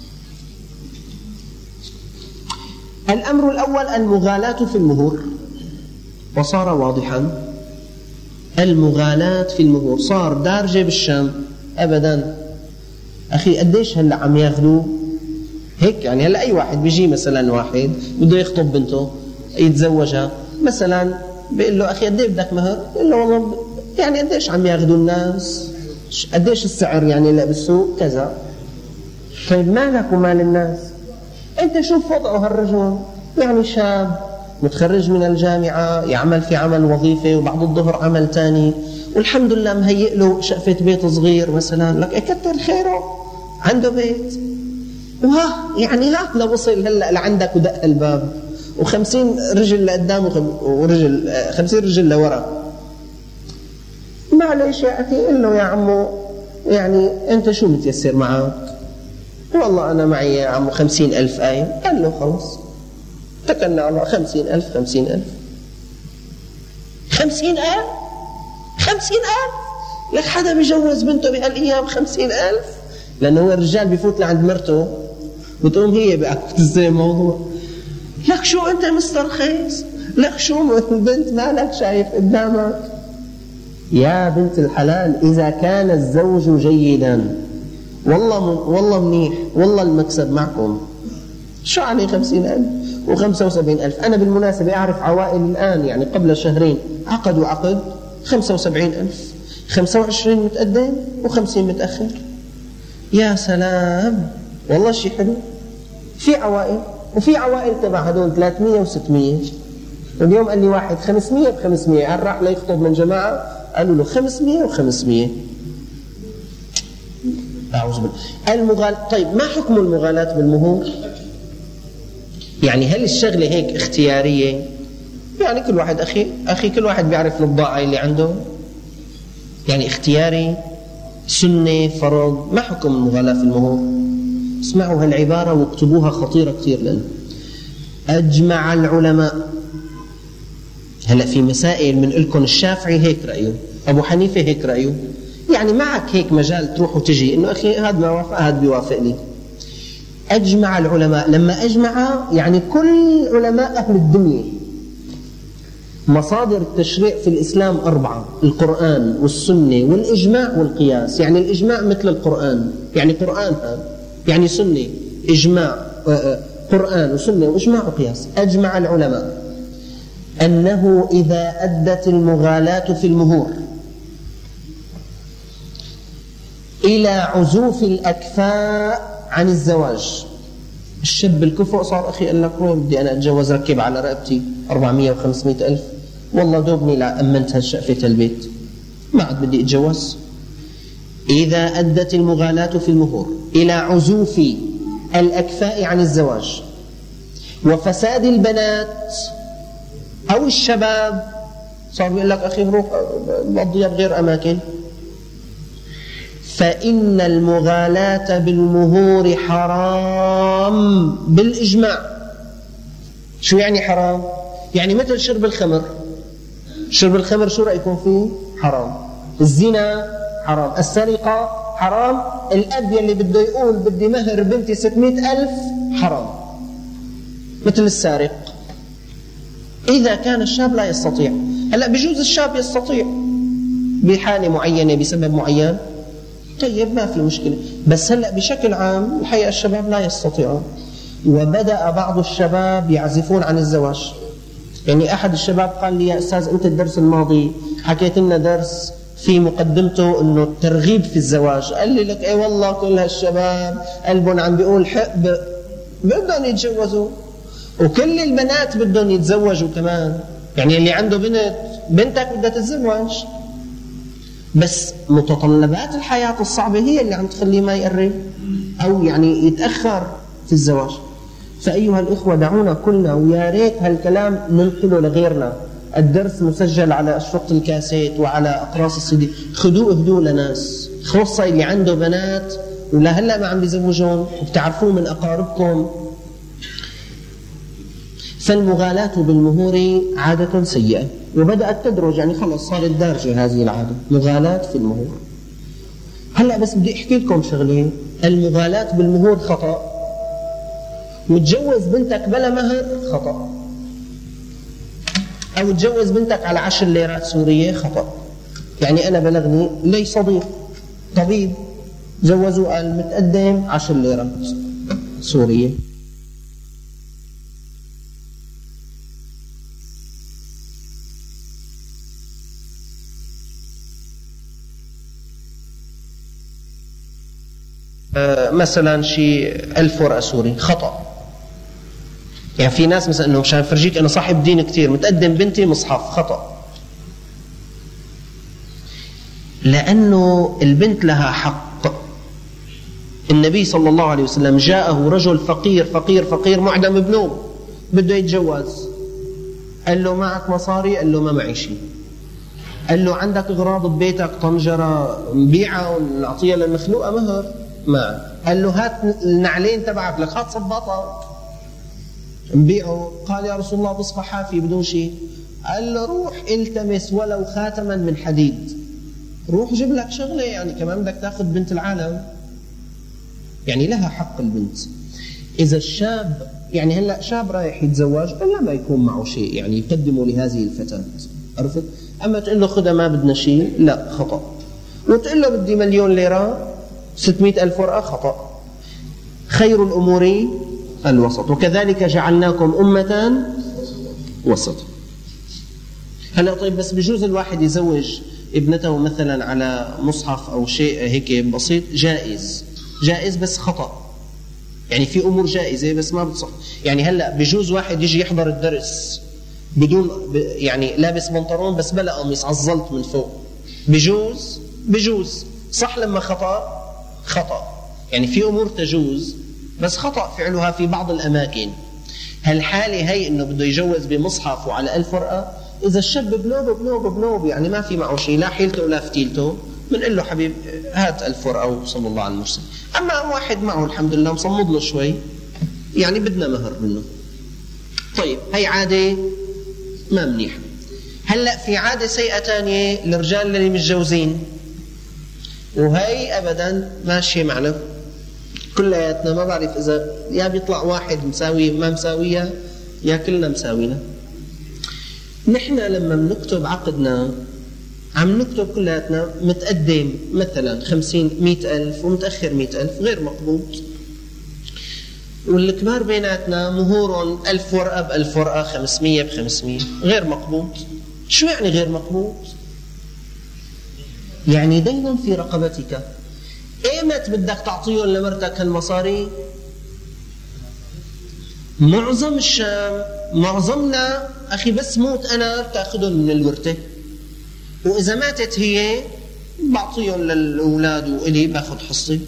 الأمر الأول المغالاة في المهور، وصار واضحا المغالاة في المهور صار دارجة بالشام أبدا. أخي قديش هلأ عم ياخذوا هيك، يعني هلأ أي واحد بيجي مثلا واحد بده يخطب بنته يتزوجها مثلا، بيقول له أخي قديش بدك مهر؟ بيقول له والله يعني قديش عم ياخذوا الناس، قديش السعر يعني لا بالسوق كذا. طيب مالك ومال الناس؟ أنت شوف وضعه هالرجل، يعني شاب متخرج من الجامعة، يعمل في عمل وظيفة وبعد الظهر عمل تاني، والحمد لله مهيئ له شقفة بيت صغير مثلا، لك كتر خيره عنده بيت، وها يعني ها لو وصل هلا لعندك ودق الباب وخمسين رجل لقدام ورجل خمسين رجل لورا، معلش يا أخي قل له يا عمو يعني أنت شو متيسر معك؟ والله أنا معي يا عمو خمسين ألف آية. قال له خلص تكلنا على خمسين ألف. خمسين ألف خمسين ألف خمسين ألف لك حدا بيجوز بنته بهالأيام خمسين ألف؟ لأنه هو الرجال بيفوت لعند مرته بتقوم هي بأكد زي الموضوع، لك شو أنت مسترخيص، لك شو البنت مالك شايف قدامك. يا بنت الحلال إذا كان الزوج جيدا والله والله منيح، والله المكسب معكم، شو عليه خمسين ألف وخمسة وسبعين ألف. أنا بالمناسبة أعرف عوائل الآن يعني قبل شهرين عقدوا عقد خمسة وسبعين ألف، خمسة وعشرين متقدم وخمسين متأخر. يا سلام والله شيء حلو. في عوائل وفي عوائل تبع هدول ثلاثمية وستمية. اليوم قال لي واحد خمسمية بخمسمية، قال راح ليخطب من جماعة قالوا له خمسمية وخمسمية. أعوذ بالله. المغال طيب ما حكم المغالاة بالمهور؟ يعني هل الشغلة هيك اختيارية؟ يعني كل واحد أخي أخي كل واحد بيعرف البضاعة اللي عنده، يعني اختياري سنة فرض. ما حكم المغالاة في المهور؟ اسمعوا هالعبارة واكتبوها، خطيرة كثير لنا. أجمع العلماء، هلأ في مسائل من لكم الشافعي هيك رأيه، أبو حنيفة هيك رأيه، يعني معك هيك مجال تروح وتجي إنه أخي هذا ما وافق هذا بيوافق لي. أجمع العلماء، لما أجمع يعني كل علماء أهل الدنيا. مصادر التشريع في الإسلام أربعة: القرآن والسنة والإجماع والقياس. يعني الإجماع مثل القرآن، يعني قرآن هذا يعني سنة، إجماع قرآن وسنة وإجماع وقياس. أجمع العلماء أنه إذا أدت المغالاة في المهور إلى عزوف الأكفاء عن الزواج، الشاب الكفؤ صار أخي قال لك وين بدي أنا أتجوز، ركب على رقبتي أربعمية وخمسمية ألف، والله دوبني لأمنت هالشقفة البيت ما عاد بدي أتجوز. إذا أدت المغالاة في المهور إلى عزوف الأكفاء عن الزواج وفساد البنات أو الشباب، صار بيقول لك أخي روح بقضيها بغير أماكن، فإن المغالاة بالمهور حرام بالإجماع. شو يعني حرام؟ يعني مثل شرب الخمر، شرب الخمر شو رأيكم فيه؟ حرام. الزنا حرام. السرقة حرام. الأب يلي بده يقول بدي مهر بنتي ستمائة ألف حرام، مثل السارق. إذا كان الشاب لا يستطيع. هلأ بجوز الشاب يستطيع بحالة معينة بسبب معين، طيب ما في مشكلة. بس هلأ بشكل عام الحقيقة الشباب لا يستطيعون. وبدأ بعض الشباب يعزفون عن الزواج. يعني أحد الشباب قال لي: يا أستاذ أنت الدرس الماضي حكيت لنا درس في مقدمته إنه الترغيب في الزواج. قال لي: لك أي والله كل هالشباب قلبهم عم بيقول حب بدهم يتجوزوا، وكل البنات بدهم يتزوجوا كمان. يعني اللي عنده بنت، بنتك بدها تتزوج، بس متطلبات الحياة الصعبة هي اللي عم تخليه ما يقرب أو يعني يتأخر في الزواج. فأيها الإخوة دعونا كلنا، ويا ريت هالكلام ننقله لغيرنا. الدرس مسجل على أشرطة الكاسيت وعلى أقراص السيدي، خدوه اهدوه لناس، خصوصا اللي عنده بنات ولا هلا ما عم بيزوجون وبتعرفوه من أقاربكم. فالمغالاة بالمهور عادة سيئة، وبدأت تدرج، يعني خلص صارت دارجة هذه العادة، مغالاة في المهور. هلا بس بدي أحكي لكم شغلة، المغالاة بالمهور خطأ، وتجوز بنتك بلا مهر خطأ، أو تجوز بنتك على عشر ليرات سورية خطأ. يعني أنا بلغني لي صديق طبيب جوزوا قال متقدم عشر ليرات سورية. آه مثلا شي ألف ورقة سوري خطأ. يعني في ناس مثلا انه مشان فرجيك انا صاحب دين كتير متقدم بنتي مصحف خطأ، لانه البنت لها حق. النبي صلى الله عليه وسلم جاءه رجل فقير فقير فقير معدم بنوب بده يتجوز، قال له معك مصاري؟ قال له ما معي شيء. قال له عندك اغراض ببيتك طنجرة نبيعها ونعطيها للمخلوقة مهر؟ ما. قال له هات النعلين تبعك لك، هات صباطة نبيعه. قال يا رسول الله بصفى حافي بدون شيء. قال له روح التمس ولو خاتما من حديد، روح جيب لك شغله، يعني كمان بدك تاخذ بنت العالم. يعني لها حق البنت. اذا الشاب يعني هلا شاب رايح يتزوج الا ما يكون معه شيء يعني يقدمه لهذه الفتاه، عرفت؟ اما تقول له خذها ما بدنا شيء، لا خطا. وتقول له بدي مليون ليره ستمائة ألف ورقه، خطا. خير الامور الوسط، وكذلك جعلناكم أمة وسط. هلا طيب بس بجوز الواحد يزوج ابنته مثلا على مصحف أو شيء هيك بسيط، جائز جائز بس خطأ. يعني في أمور جائزة بس ما بتصح. يعني هلا بجوز واحد يجي يحضر الدرس بدون يعني لابس بنطلون بس بلا قميص عزلت من فوق، بجوز بجوز صح. لما خطأ خطأ، يعني في أمور تجوز بس خطأ فعلها في بعض الأماكن. هالحالة هي إنه بده يجوز بمصحف وعلى ألف ورقة. إذا الشاب بنوب بنوب بنوب يعني ما في معه شيء، لا حيلته ولا فتيلته، بنقول له حبيب هات ألف ورقة وصلى الله على المرسل. أما واحد معه الحمد لله مصمد له شوي، يعني بدنا مهر منه. طيب هي عادة ما منيحة. هلأ في عادة سيئة تانية للرجال اللي متجوزين، وهي أبدا ماشية معنا كلياتنا. ما بعرف إذا يا بيطلع واحد مساوي ما مساوية يا كلنا مساوينا. نحن لما بنكتب عقدنا عم نكتب كلياتنا متقدم مثلا خمسين مئة ألف ومتأخر مئة ألف، غير مقبوض. والكبار بيناتنا مهورهم ألف ورقة بألف ورقة، خمسمية بخمسمية، غير مقبوض. شو يعني غير مقبوض؟ يعني دين في رقبتك. ايمت بدك تعطيهم لمرتك هالمصاري؟ معظم الشام معظمنا اخي بس موت انا بتاخذهم من الورثه، واذا ماتت هي بعطيهم للاولاد والي باخذ حصتي.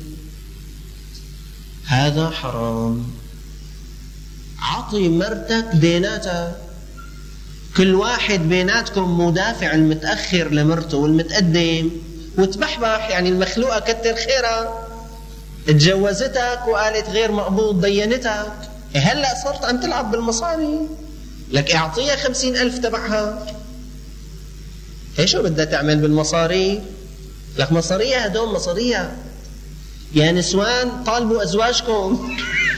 هذا حرام. عطي مرتك ديناتها. كل واحد بيناتكم مدافع المتاخر لمرته والمتقدم، وتبحبح يعني المخلوقة كتر خيرها اتجوزتك وقالت غير مقبوض دينتك. هلأ صرت عم تلعب بالمصاري، لك اعطيها خمسين ألف تبعها. هي شو بدها تعمل بالمصاري؟ لك مصاريها هدول مصاريها يا نسوان، طالبوا أزواجكم.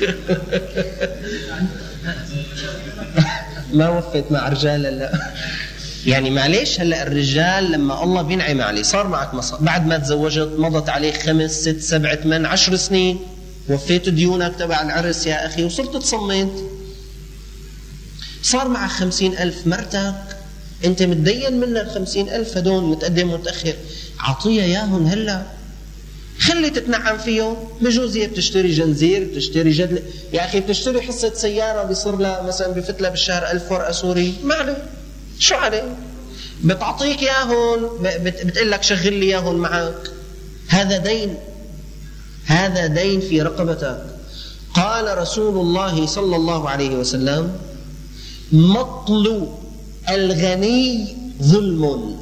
ما وفت مع رجال لا يعني معليش. هلا الرجال لما الله بينعم عليه صار معك مصاري، بعد ما تزوجت مضت عليك خمس ست سبع ثمان عشر سنين، وفيت ديونك تبع العرس يا أخي وصرت تصمت، صار معك خمسين ألف، مرتك أنت متدين منها الخمسين ألف هدول متقدم متأخر، عطيها ياهن هلا، خلي تتنعم فيهم. بجوز هي بتشتري جنزير، بتشتري جدل، يا أخي بتشتري حصة سيارة بيصير لها مثلا بفت لها بالشهر ألف ورقة سوري، ما عليه، شو عليه؟ بتعطيك ياهن، بتقول لك شغل لي ياهن معك، هذا دين، هذا دين في رقبتك. قال رسول الله صلى الله عليه وسلم: مطل الغني ظلم.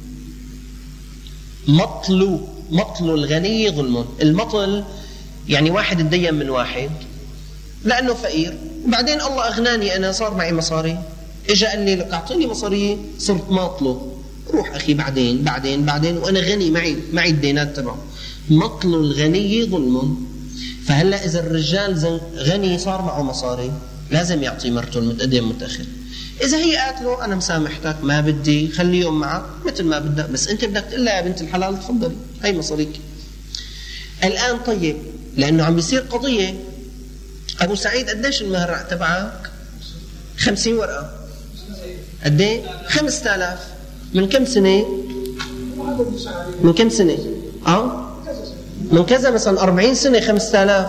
مطل مطل الغني ظلم. المطل يعني واحد اتدين من واحد لأنه فقير، وبعدين الله أغناني أنا، صار معي مصاري، إجا قال لي لك أعطيني مصاري، صرت ماطله، روح أخي بعدين بعدين بعدين وأنا غني، معي معي الدينات تبعه. مطل الغني ظلم. فهلا إذا الرجال غني صار معه مصاري لازم يعطي مرته المتقدم متأخر. إذا هي قالت له أنا مسامحتك ما بدي، خليهم معك مثل ما بدك، بس أنت بدك تقول لها يا بنت الحلال تفضلي هي مصاريك الآن. طيب لأنه عم بيصير قضية، أبو سعيد قديش المهر تبعك؟ خمسين ورقة. قديه؟ خمسة آلاف. من كم سنة؟ من كم سنة؟ آه من كذا مثلا أربعين سنة خمسة آلاف،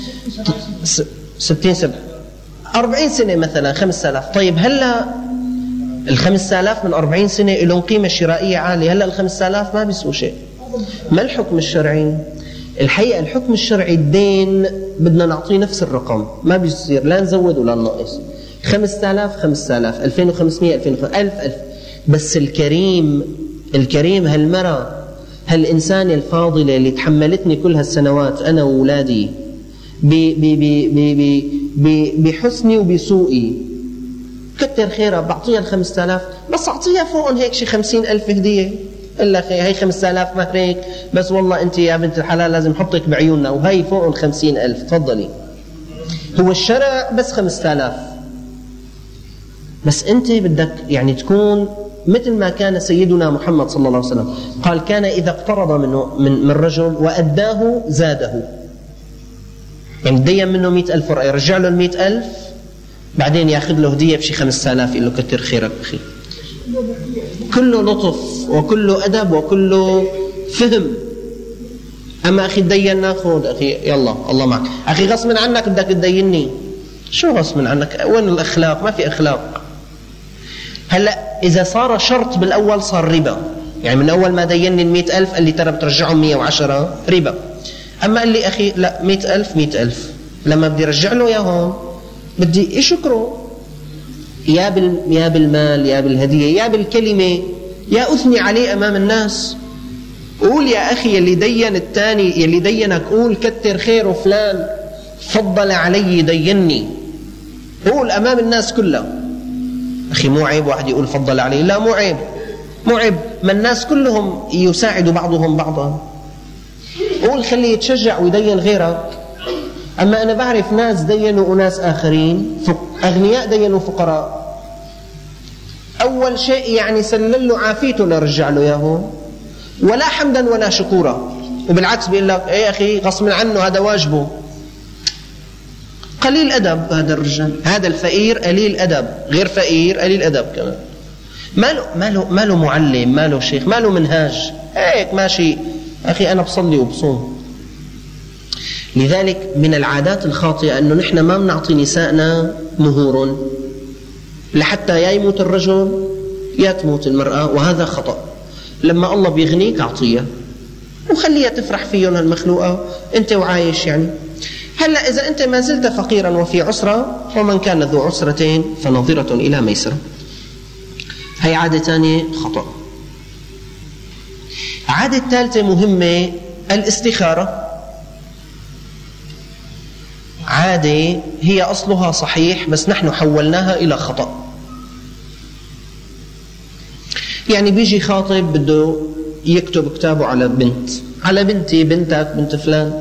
ستين سبعة أربعين سنة مثلا خمسة آلاف. طيب هلا الخمسة آلاف من أربعين سنة لهم قيمة شرائية عالية، هلا الخمسة آلاف ما بيسووا شيء. ما الحكم الشرعي؟ الحقيقة الحكم الشرعي الدين بدنا نعطيه نفس الرقم، ما بيصير لا نزود ولا ننقص. خمسة آلاف خمسة آلاف، ألفين وخمسمائة ألفين وخمسمائة، ألف ألف. بس الكريم الكريم هالمرأة هالإنسانة الفاضلة اللي تحملتني كل هالسنوات أنا وأولادي بحسني وبسوئي، كتر خيرها، بعطيها الخمسة آلاف، بس أعطيها فوقهم هيك شي خمسين ألف هدية. إلا خي هي خمسة آلاف مهريك، بس والله أنت يا بنت الحلال لازم حطك بعيوننا، وهي فوقهم خمسين ألف، تفضلي. هو الشرع بس خمسة آلاف، بس أنت بدك يعني تكون مثل ما كان سيدنا محمد صلى الله عليه وسلم قال: كان إذا اقترض منه من, من رجل وأداه زاده. يعني دين منه مئة ألف ورقة، يرجع له المئة ألف، بعدين يأخذ له هدية بشي خمسة آلاف، يقول له كتر خيرك أخي. كله لطف وكله أدب وكله فهم. أما أخي تدين ناخذ، أخي يلا الله معك، أخي غصب عنك بدك تديني، شو غصب عنك؟ وين الأخلاق؟ ما في أخلاق. هلأ إذا صار شرط بالأول صار ربا، يعني من أول ما ديني المئة ألف قال لي ترى بترجعهم مئة وعشرة، ربا. أما قال لي أخي لا مئة ألف مئة ألف، لما بدي رجع له ياهم بدي أشكره، يا بال يا بالمال يا بالهدية يا بالكلمة، يا أثني عليه أمام الناس. قول يا أخي يلي دين الثاني يلي دينك، قول كتر خيره فلان فضل علي ديني، قول أمام الناس كلها. أخي مو عيب واحد يقول فضل علي، لا مو عيب، مو عيب، ما الناس كلهم يساعد بعضهم بعضا. قول خليه يتشجع ويدين غيرك. أما أنا بعرف ناس دينوا أناس آخرين، أغنياء دينوا فقراء، أول شيء يعني سلل له عافيته لرجع له ياهو، ولا حمدا ولا شكورا، وبالعكس بيقول لك يا أخي غصب عنه هذا واجبه. قليل أدب هذا الرجال، هذا الفقير قليل أدب، غير فقير قليل أدب كمان، ما له ما له ما له معلم، ما له شيخ، ما له منهاج، هيك ماشي. أخي أنا بصلي وبصوم. لذلك من العادات الخاطئة أنه نحن ما بنعطي نسائنا مهور، لحتى يا يموت الرجل يا تموت المرأة، وهذا خطأ. لما الله بيغنيك أعطيها وخليها تفرح فيهم المخلوقة أنت وعايش. يعني هلأ إذا أنت ما زلت فقيرا وفي عسرة، ومن كان ذو عسرتين فنظرة إلى ميسرة. هي عادة ثانية خطأ. عادة ثالثة مهمة، الاستخارة. عادة هي أصلها صحيح بس نحن حولناها إلى خطأ. يعني بيجي خاطب بده يكتب كتابه على بنت، على بنتي، بنتك، بنت فلان،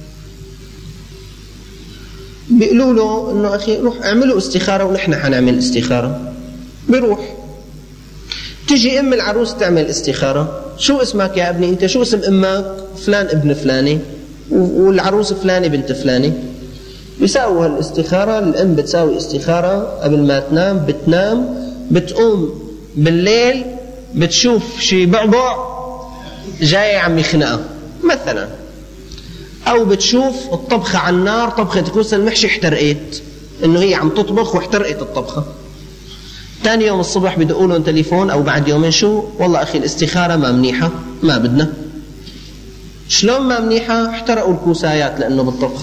بيقولوا له انه اخي روح اعملوا استخارة ونحن حنعمل استخارة. بيروح، تجي ام العروس تعمل استخارة، شو اسمك يا ابني انت؟ شو اسم امك؟ فلان ابن فلاني، والعروس فلاني بنت فلاني. بيساووا هالاستخارة، الام بتساوي استخارة قبل ما تنام، بتنام، بتقوم بالليل بتشوف شي بعبع جاي عم يخنقها مثلا، او بتشوف الطبخة على النار، طبخة كوسة المحشي احترقت، انه هي عم تطبخ واحترقت الطبخة. ثاني يوم الصبح بدقوا لهم تليفون او بعد يومين، شو والله اخي الاستخارة ما منيحة، ما بدنا. شلون ما منيحة؟ احترقوا الكوسايات لانه بالطبخة.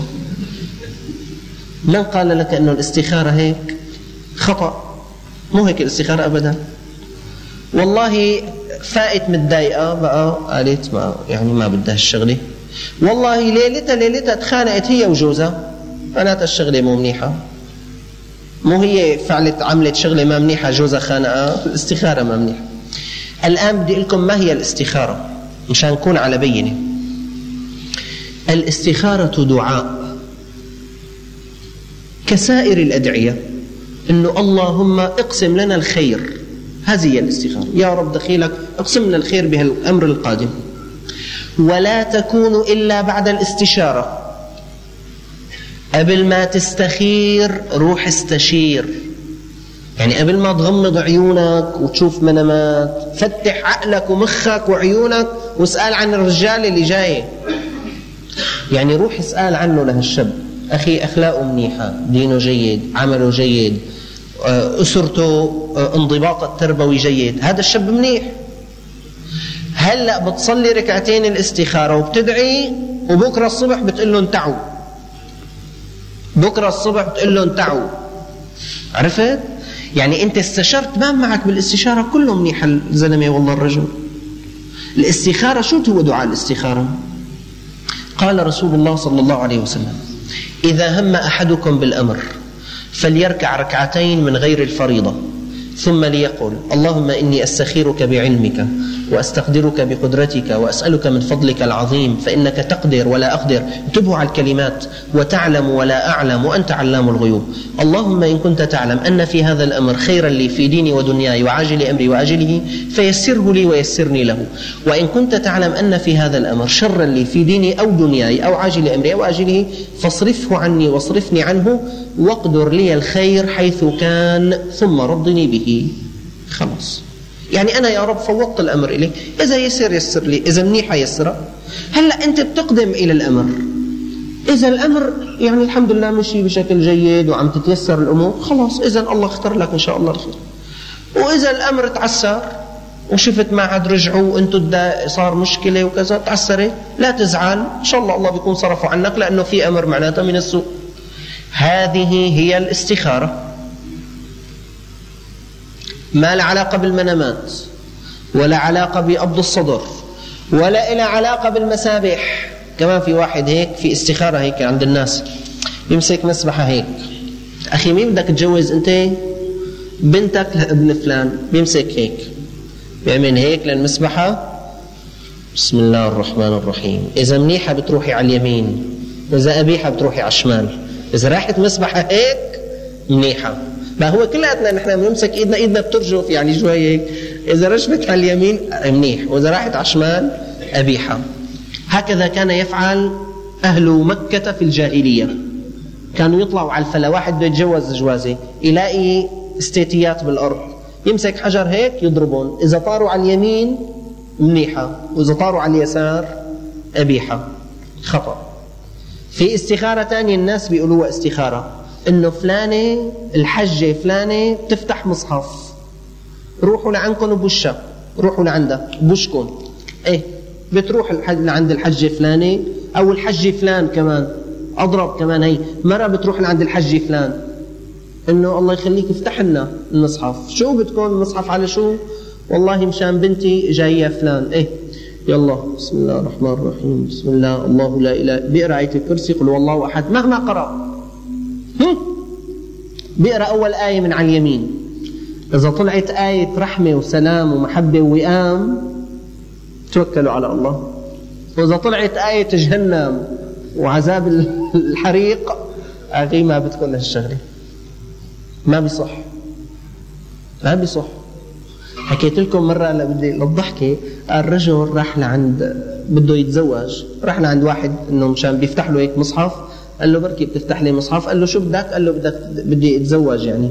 من قال لك انه الاستخارة هيك؟ خطأ، مو هيك الاستخارة ابدا. والله فائت متضايقة بقى، قالت ما يعني ما بدها الشغلة. والله ليلتها ليلتها تخانقت هي وجوزها، معناتها الشغلة مو منيحة. مو هي فعلت عملت شغلة ما منيحة جوزها خانقها، الاستخارة ما منيحة. الآن بدي لكم ما هي الاستخارة مشان نكون على بينة. الاستخارة دعاء كسائر الأدعية، إنه اللهم اقسم لنا الخير، هذه هي الاستخارة. يا رب دخيلك اقسم لنا الخير بهالأمر القادم. ولا تكون إلا بعد الاستشارة، قبل ما تستخير روح استشير. يعني قبل ما تغمض عيونك وتشوف منامات، فتح عقلك ومخك وعيونك واسأل عن الرجال اللي جاي. يعني روح اسأل عنه لهالشاب، أخي أخلاقه منيحة، دينه جيد، عمله جيد، أسرته انضباط التربوي جيد، هذا الشاب منيح. هلأ بتصلي ركعتين الاستخارة وبتدعي، وبكرة الصبح بتقول له انتعوا، بكرة الصبح بتقول له انتعوا. عرفت؟ يعني انت استشرت، ما معك بالاستشارة كله منيح الزلمة والله الرجل. الاستخارة شو هو دعاء الاستخارة؟ قال رسول الله صلى الله عليه وسلم: إذا هم أحدكم بالأمر فليركع ركعتين من غير الفريضة، ثم ليقول: اللهم إني أستخيرك بعلمك وأستقدرك بقدرتك وأسألك من فضلك العظيم، فإنك تقدر ولا أقدر، انتبهوا على الكلمات، وتعلم ولا أعلم وأنت علام الغيوب. اللهم إن كنت تعلم أن في هذا الأمر خيرا لي في ديني ودنياي وعاجل أمري وآجله فيسره لي ويسرني له، وإن كنت تعلم أن في هذا الأمر شرا لي في ديني أو دنياي أو عاجل أمري أو آجله فاصرفه عني واصرفني عنه، واقدر لي الخير حيث كان، ثم ردني به. خلاص، يعني أنا يا رب فوضت الأمر إليك، إذا يسر يسر لي، إذا منيح يسر. هلأ أنت بتقدم إلى الأمر، إذا الأمر يعني الحمد لله مشي بشكل جيد وعم تتيسر الأمور، خلاص إذا الله اختار لك إن شاء الله الخير. وإذا الأمر تعسر وشفت ما عاد رجعوا وأنتوا صار مشكلة وكذا تعسرت، لا تزعل، إن شاء الله الله بيكون صرفوا عنك، لأنه في أمر معناته من السوء. هذه هي الاستخارة. ما لا علاقة بالمنامات، ولا علاقة بقبض الصدر، ولا إلى علاقة بالمسابح. كمان في واحد هيك في استخارة هيك عند الناس، يمسك مسبحة هيك، أخي مين بدك تجوز أنت؟ بنتك لابن فلان. بيمسك هيك بيعمل هيك للمسبحة، بسم الله الرحمن الرحيم. إذا منيحة بتروحي على اليمين، إذا قبيحة بتروحي على الشمال. إذا راحت مسبحة هيك منيحة، ما هو كلاتنا نحن بنمسك ايدنا ايدنا بترجف يعني شوي هيك. اذا رجفت على اليمين منيح، واذا راحت على الشمال قبيحه. هكذا كان يفعل اهل مكه في الجاهليه، كانوا يطلعوا على الفلا، واحد بده يتجوز جوازه يلاقي استيتيات بالارض، يمسك حجر هيك يضربون، اذا طاروا على اليمين منيحه، واذا طاروا على اليسار قبيحه. خطأ. في استخاره ثانيه الناس بيقولوها استخاره، انه فلانة الحجة فلانة تفتح مصحف، روحوا لعندكم وبوشها، روحوا لعندها بوشكم. ايه بتروح لعند الحجة فلانة، او الحجة فلان كمان اضرب كمان، هي مرة بتروح لعند الحجة فلان، انه الله يخليك افتح لنا المصحف. شو بتكون المصحف على شو؟ والله مشان بنتي جاية فلان. ايه يلا بسم الله الرحمن الرحيم، بسم الله الله لا اله، بيقرأ آية الكرسي، قل والله احد، مهما قرأ بيقرأ أول آية من على اليمين، إذا طلعت آية رحمة وسلام ومحبة ووئام توكلوا على الله، وإذا طلعت آية جهنم وعذاب الحريق أخي ما بتكون هالشغلة، ما بيصح ما بيصح. حكيت لكم مرة للضحكة، الرجل راح لعند بده يتزوج، راح لعند واحد إنه مشان بيفتح له هيك مصحف، قال له بركي بتفتح لي مصحف؟ قال له شو بدك؟ قال له بدك بدي أتزوج يعني.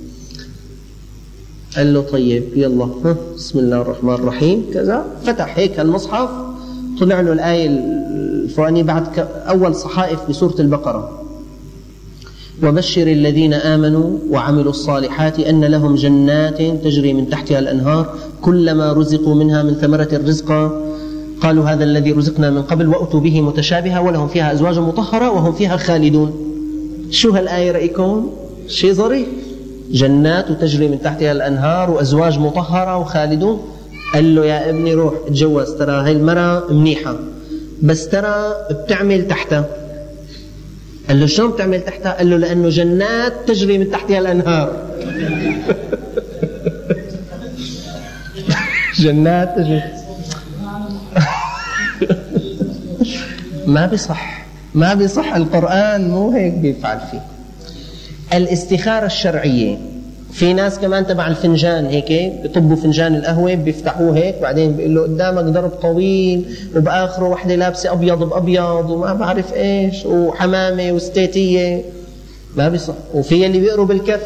قال له طيب يلا بسم الله الرحمن الرحيم كذا، فتح هيك المصحف طلع له الآية الفلانية بعد أول صحائف بسورة البقرة: وبشر الذين آمنوا وعملوا الصالحات أن لهم جنات تجري من تحتها الأنهار كلما رزقوا منها من ثمرة الرزق قالوا هذا الذي رزقنا من قبل وأتوا به متشابها ولهم فيها أزواج مطهرة وهم فيها خالدون. شو هالآية رأيكم؟ شيء ظريف، جنات تجري من تحتها الأنهار وأزواج مطهرة وخالدون. قال له يا ابني روح اتجوز، ترى هاي المرأة منيحة بس ترى بتعمل تحتها. قال له شلون بتعمل تحتها؟ قال له لأنه جنات تجري من تحتها الأنهار. جنات تجري ما بيصح ما بيصح، القرآن مو هيك بيفعل فيه. الاستخارة الشرعية، في ناس كمان تبع الفنجان هيك بيطبوا فنجان القهوة بيفتحوه هيك بعدين بيقول له قدامك درب طويل وبآخره وحدة لابسة أبيض بأبيض وما بعرف إيش وحمامة وستيتية، ما بيصح. وفي اللي بيقروا بالكف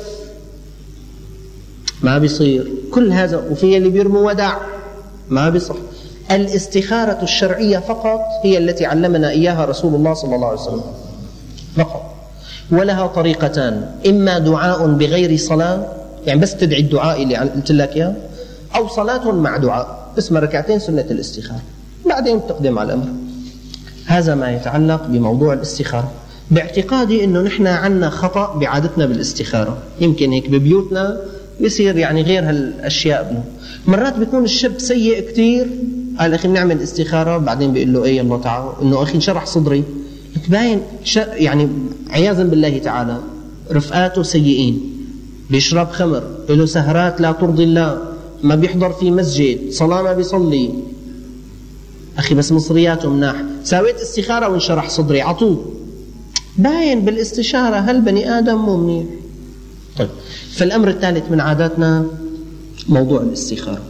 ما بيصير كل هذا، وفي اللي بيرموا ودع ما بيصح. الاستخارة الشرعية فقط هي التي علمنا إياها رسول الله صلى الله عليه وسلم فقط، ولها طريقتان: إما دعاء بغير صلاة، يعني بس تدعي الدعاء اللي قلت لك إياه، أو صلاة مع دعاء اسمها ركعتين سنة الاستخارة، بعدين تقدم على الأمر. هذا ما يتعلق بموضوع الاستخارة. باعتقادي إنه نحن عنا خطأ بعادتنا بالاستخارة، يمكن هيك ببيوتنا يصير يعني غير هالأشياء ابنه. مرات بيكون الشاب سيء كتير، قال أخي نعمل استخارة، بعدين بيقول له إيه الله تعالى إنه أخي انشرح صدري، باين يعني عياذا بالله تعالى رفقاته سيئين، بيشرب خمر، له سهرات لا ترضي الله، ما بيحضر في مسجد، صلاة ما بيصلي. أخي بس مصرياته مناح، ساويت استخارة وانشرح صدري عطوه، باين بالاستشارة هل بني آدم مو منيح. طيب، فالأمر الثالث من عاداتنا موضوع الاستخارة.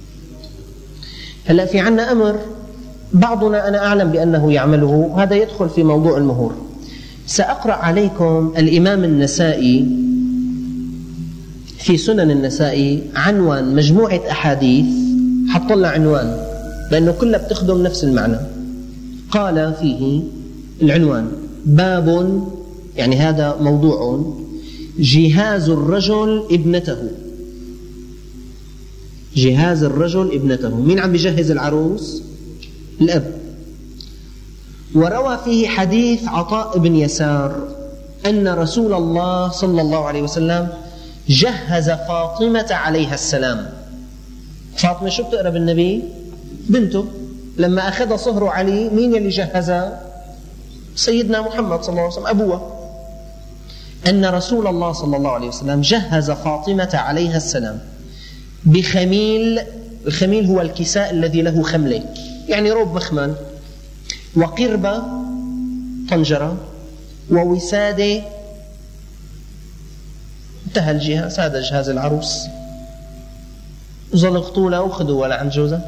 هلأ في عنا أمر بعضنا أنا أعلم بأنه يعمله، هذا يدخل في موضوع المهور. سأقرأ عليكم الإمام النسائي في سنن النسائي عنوان مجموعة أحاديث، حط لنا عنوان لأنه كلها بتخدم نفس المعنى. قال فيه العنوان: باب، يعني هذا موضوع، جهاز الرجل ابنته. جهاز الرجل ابنته، مين عم بيجهز العروس؟ الأب. وروى فيه حديث عطاء بن يسار أن رسول الله صلى الله عليه وسلم جهز فاطمة عليها السلام. فاطمة شو بتقرب النبي؟ بنته. لما أخذ صهر علي مين اللي جهزها؟ سيدنا محمد صلى الله عليه وسلم أبوه. أن رسول الله صلى الله عليه وسلم جهز فاطمة عليها السلام بخميل. الخميل هو الكساء الذي له خملة، يعني روب مخمل، وقربة طنجرة، ووسادة. انتهى الجهاز، هذا جهاز العروس. زلقتوا له وخذوا ولا عن جوزة.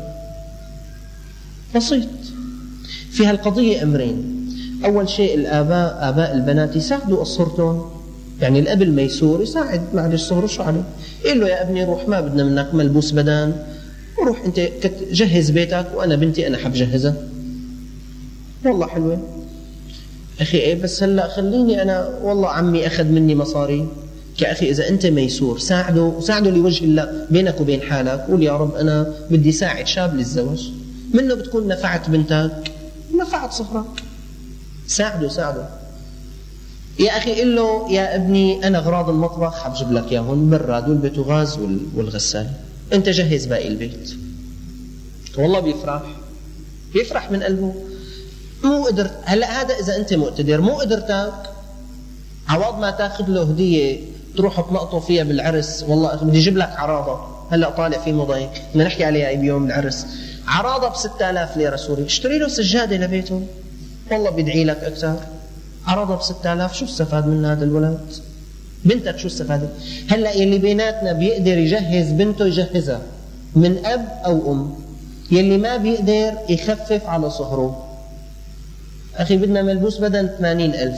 بسيط. في هالقضية أمرين: أول شيء الآباء آباء البنات يساعدوا أسرتهم، يعني الأب الميسور يساعد، معلش صهره شو عليه، يقول له يا ابني روح ما بدنا منك ملبوس بدن، وروح أنت جهز بيتك وأنا بنتي أنا حب جهزها. والله حلوة أخي، إيه بس هلأ خليني أنا، والله عمي أخذ مني مصاري. يا أخي إذا أنت ميسور ساعده، ساعده لوجه الله، بينك وبين حالك قول يا رب أنا بدي ساعد شاب للزواج، منه بتكون نفعت بنتك نفعت صهرك. ساعده ساعده يا أخي، قل له يا ابني أنا أغراض المطبخ حبجيب لك ياهن، براد والبوتاغاز والغسالة، أنت جهز باقي البيت. والله بيفرح بيفرح من قلبه. مو قدرت هلا، هذا إذا أنت مقتدر، مو قدرتك عوض ما تاخذ له هدية تروحوا تنقطوا فيها بالعرس، والله بدي اجيب لك عراضه هلا طالع في مضي بدنا نحكي عليها اي بيوم العرس، عراضه ب ستة آلاف ليره سوري، اشتري له سجاده لبيته والله بيدعي لك اكثر. عراضه ب ستة آلاف، شو استفاد من هذا الولد؟ بنتك شو استفادت؟ هلا يلي بيناتنا بيقدر يجهز بنته يجهزها من اب او ام، يلي ما بيقدر يخفف على صهره. اخي بدنا ملبوس بدن ثمانين ألف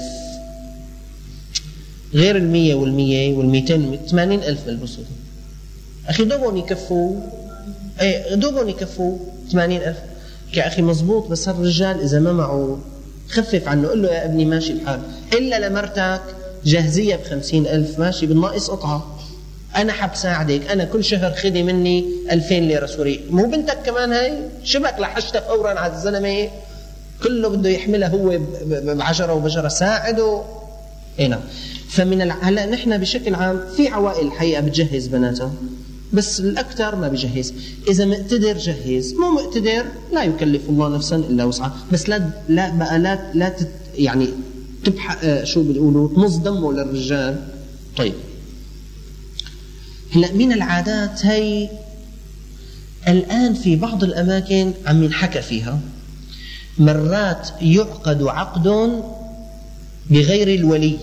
غير المية والمية والميتين، ثمانين ألف ملبوس بدن. اخي دوبهم يكفوا، ايه دوبهم يكفوا ثمانين ألف يا اخي مزبوط. بس هالرجال اذا ما معه خفف عنه، قل له يا ابني ماشي الحال، الا لمرتك جاهزيه بخمسين ألف ماشي بالناقص قطعه، انا حب ساعدك، انا كل شهر خذي مني ألفين ليره سوري. مو بنتك كمان هاي شبك لحشتها فورا على الزلمه كله بده يحملها هو بعشرة وبشرة، ساعده. اي نعم. فمن هلا نحن بشكل عام في عوائل الحقيقه بتجهز بناتها، بس الاكثر ما بيجهز. اذا مقتدر جهز، مو مقتدر لا يكلف الله نفسا الا وسعها. بس لا لا بقى لا لا تت يعني تبحق شو بيقولوا تمص دمه للرجال. طيب هلا من العادات هي الان في بعض الاماكن عم ينحكى فيها، مرات يعقد عقد بغير الولي،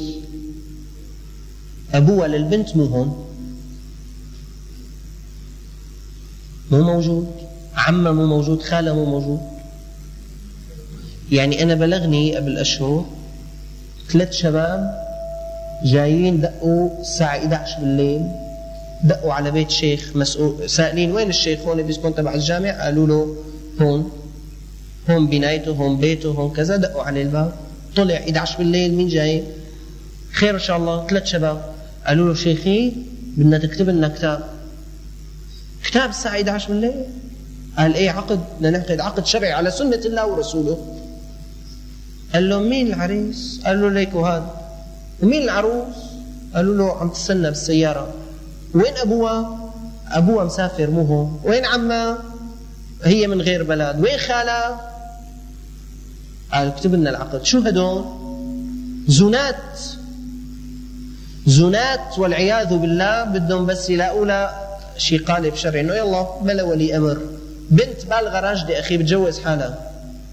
ابوها للبنت مو هون، مو موجود، عمه مو موجود، خاله مو موجود. يعني انا بلغني قبل اشهر ثلاث شباب جايين دقوا الساعه إحدى عشر بالليل، دقوا على بيت شيخ مسؤول، سائلين وين الشيخ؟ هون بيسكن تبع الجامع. قالوا له هون، هون بنايته، هون بيته، هون كذا. دقوا على الباب، طلع إحدى عشر بالليل، مين جاي؟ خير ان شاء الله، ثلاث شباب. قالوا له شيخي بدنا تكتب لنا كتاب. كتاب الساعه إحدى عشر بالليل؟ قال ايه عقد، بدنا نعقد عقد شرعي على سنه الله ورسوله. قال له مين العريس؟ قال له ليك وهذا. ومين العروس؟ قالوا له عم تستنى بالسياره. وين ابوها؟ ابوها مسافر مو هون. وين عمها؟ هي من غير بلد. وين خالها؟ قال اكتب لنا العقد. شو هدول؟ زنات، زنات والعياذ بالله. بدهم بس يلاقوا لها شيء قالب شرعي انه يلا بلا ولي امر. بنت بالغه راشده اخي بتجوز حالها.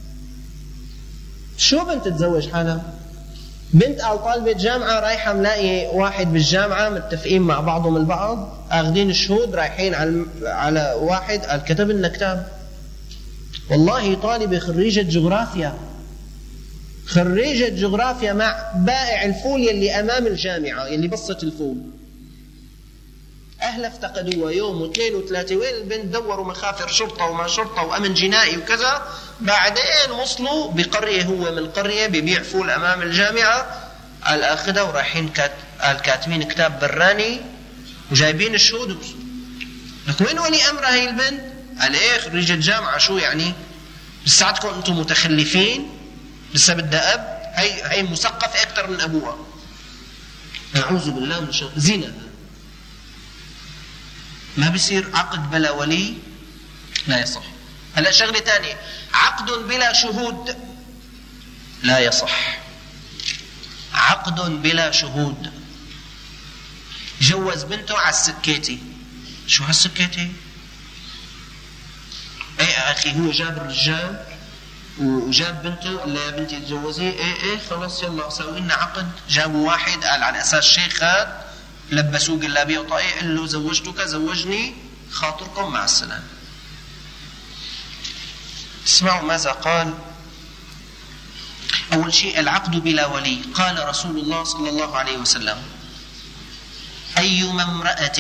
شو بنت تتزوج حالها؟ بنت قال طالبة جامعة رايحة ملاقي واحد بالجامعة متفقين مع بعضهم البعض، اخذين الشهود رايحين على على واحد قال كتب لنا كتاب. والله طالبة خريجة جغرافيا، خريجة جغرافيا مع بائع الفول يلي امام الجامعة يلي بصت الفول. اهلها افتقدوها يوم واثنين وثلاثة. وين البنت؟ دوروا مخافر شرطة وما شرطة وامن جنائي وكذا. بعدين وصلوا بقرية، هو من قرية بيبيع فول امام الجامعة. قال اخذها ورايحين كات... قال كاتبين كتاب براني وجايبين الشهود. لك وين ولي امرها هي البنت؟ قال ايه خريجة جامعة. شو يعني؟ لساتكم انتم متخلفين؟ لسه بدها اب؟ هي هي مثقفة اكثر من ابوها. اعوذ بالله من الشر. زنا. ما بيصير عقد بلا ولي، لا يصح. هلا شغله ثانيه، عقد بلا شهود لا يصح. عقد بلا شهود. جوز بنته على السكيتي. شو هالسكيتي؟ ايه يا اخي هو جاب الرجال وجاب بنته، قال يا بنتي تجوزيه. ايه ايه خلص يلا سوي لنا عقد. جابوا واحد قال على اساس شيخ هذا، لبسوه قلابيه وطاقية، قال له زوجتك زوجني خاطركم مع السلامه. اسمعوا ماذا قال. اول شيء العقد بلا ولي. قال رسول الله صلى الله عليه وسلم: ايما امرأة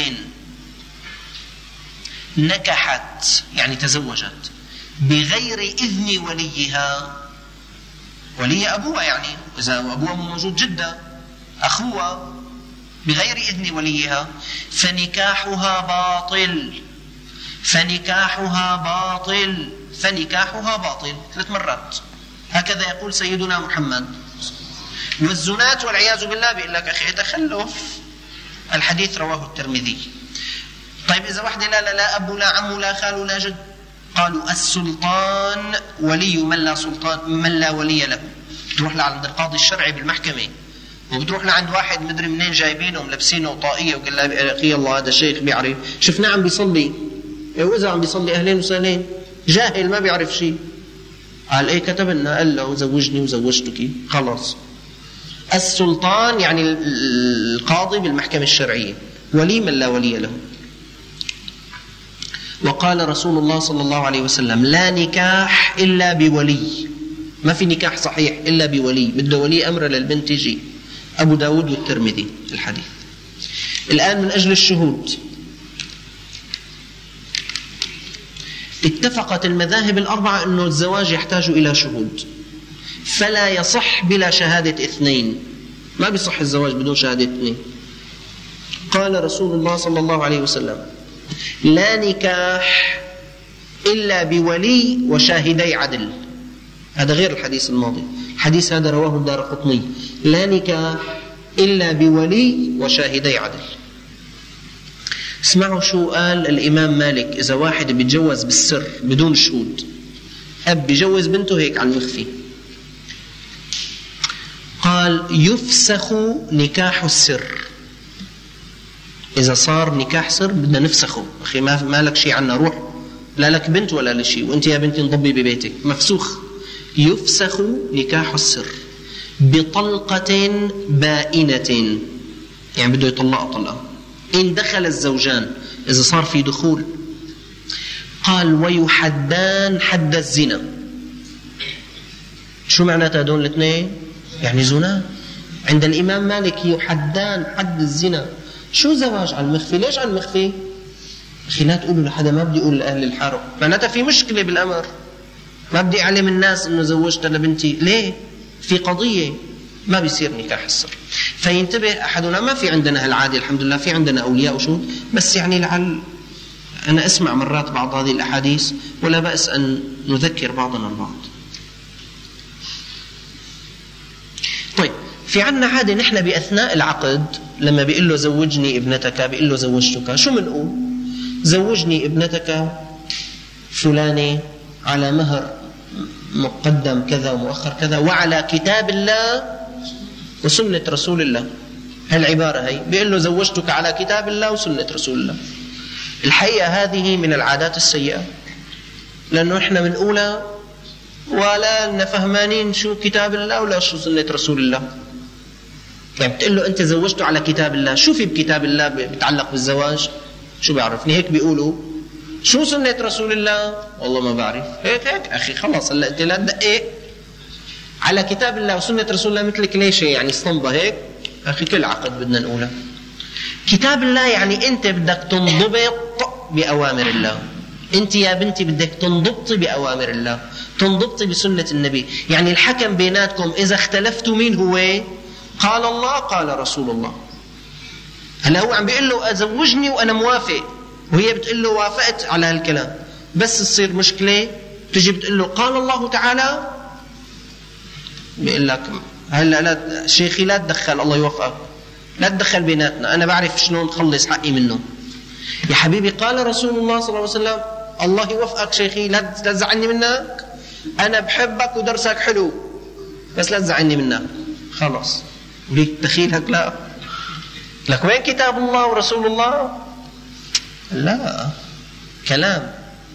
نكحت يعني تزوجت بغير اذن وليها، ولي ابوها يعني اذا ابوها موجود جدا اخوها، بغير إذن وليها، فنكاحها باطل، فنكاحها باطل، فنكاحها باطل. ثلاث مرات هكذا يقول سيدنا محمد. والزنات والعياذ بالله بيقول لك أخي تخلف. الحديث رواه الترمذي. طيب إذا واحدة لا لا لا أب لا عم لا خال لا جد، قالوا السلطان ولي من لا سلطان من لا ولي له. تروح لعند القاضي الشرعي بالمحكمة، وبتروح لعند واحد مدري منين جايبينه وملبسينه وطاقية وقال له يا الله هذا شيخ بيعرف، شفناه عم بيصلي، وإذا عم بيصلي أهلين وسهلين، جاهل ما بيعرف شيء. قال إيه كتب لنا، قال له زوجني وزوجتك خلاص. السلطان يعني القاضي بالمحكمة الشرعية، ولي من لا ولي له. وقال رسول الله صلى الله عليه وسلم لا نكاح إلا بولي، ما في نكاح صحيح إلا بولي، بده ولي أمر للبنت يجي. أبو داود والترمذي الحديث. الآن من أجل الشهود، اتفقت المذاهب الأربعة أنه الزواج يحتاج إلى شهود، فلا يصح بلا شهادة اثنين، ما بيصح الزواج بدون شهادة اثنين. قال رسول الله صلى الله عليه وسلم لا نكاح إلا بولي وشاهدي عدل. هذا غير الحديث الماضي، الحديث هذا رواه الدارقطني، لا نكاح إلا بولي وشاهدي عدل. اسمعوا شو قال الإمام مالك إذا واحد بيتجوز بالسر بدون شهود. أب بيجوز بنته هيك على المخفي، قال يفسخ نكاح السر. إذا صار نكاح سر بدنا نفسخه، أخي ما لك شيء عنا، روح لا لك بنت ولا لشيء، وأنت يا بنتي انضبي ببيتك، مفسوخ. يفسخ نكاح السر بطلقة بائنة، يعني بده يطلق طلقة إن دخل الزوجان، إذا صار في دخول. قال ويحدان حد الزنا. شو معناتها هدول الاثنين؟ يعني زنا. عند الإمام مالك يحدان حد الزنا. شو زواج على المخفي؟ ليش على المخفي؟ أخي لا تقولوا لحدا، ما بدي أقول لأهل الحارة، معناتها في مشكلة بالأمر، ما بدي أعلم الناس إنه زوجت لبنتي. ليه؟ في قضية، ما بيصير نكاح السر. فينتبه أحدنا، ما في عندنا هالعادة الحمد لله، في عندنا أولياء وشو، بس يعني لعل أنا أسمع مرات بعض هذه الأحاديث ولا بأس أن نذكر بعضنا البعض. طيب في عنا عادة نحن بأثناء العقد لما بيقول له زوجني ابنتك، بيقول له زوجتك، شو منقول؟ زوجني ابنتك فلانة على مهر مقدم كذا ومؤخر كذا وعلى كتاب الله وسنة رسول الله. هالعبارة هي بيقول له زوجتك على كتاب الله وسنة رسول الله. الحقيقة هذه من العادات السيئة، لأنه إحنا من أولى ولا نفهمانين شو كتاب الله ولا شو سنة رسول الله. يعني بتقول له أنت زوجته على كتاب الله، شو في بكتاب الله بيتعلق بالزواج؟ شو بيعرفني؟ هيك بيقولوا. شو سنة رسول الله؟ والله ما بعرف. هيك هيك أخي خلاص، هلا أنت لا تدقق على كتاب الله وسنة رسول الله مثلك ليش يعني اسطمبة هيك؟ أخي كل عقد بدنا نقولها. كتاب الله يعني أنت بدك تنضبط بأوامر الله، أنت يا بنتي بدك تنضبطي بأوامر الله، تنضبطي بسنة النبي. يعني الحكم بيناتكم إذا اختلفتوا مين هو؟ قال الله قال رسول الله. هلا هو عم بيقول له أزوجني وأنا موافق، وهي بتقول له وافقت على هالكلام، بس تصير مشكلة تجي بتقول له قال الله تعالى، بيقول لك هلا لا شيخي لا تدخل، الله يوفقك، لا تدخل بيناتنا، أنا بعرف شلون نخلص حقي منه. يا حبيبي قال رسول الله صلى الله عليه وسلم، الله يوفقك شيخي، لا تزعلني منك، أنا بحبك ودرسك حلو، بس لا تزعلني منك خلاص. وليك دخيلك لا لك وين كتاب الله ورسول الله؟ لا، كلام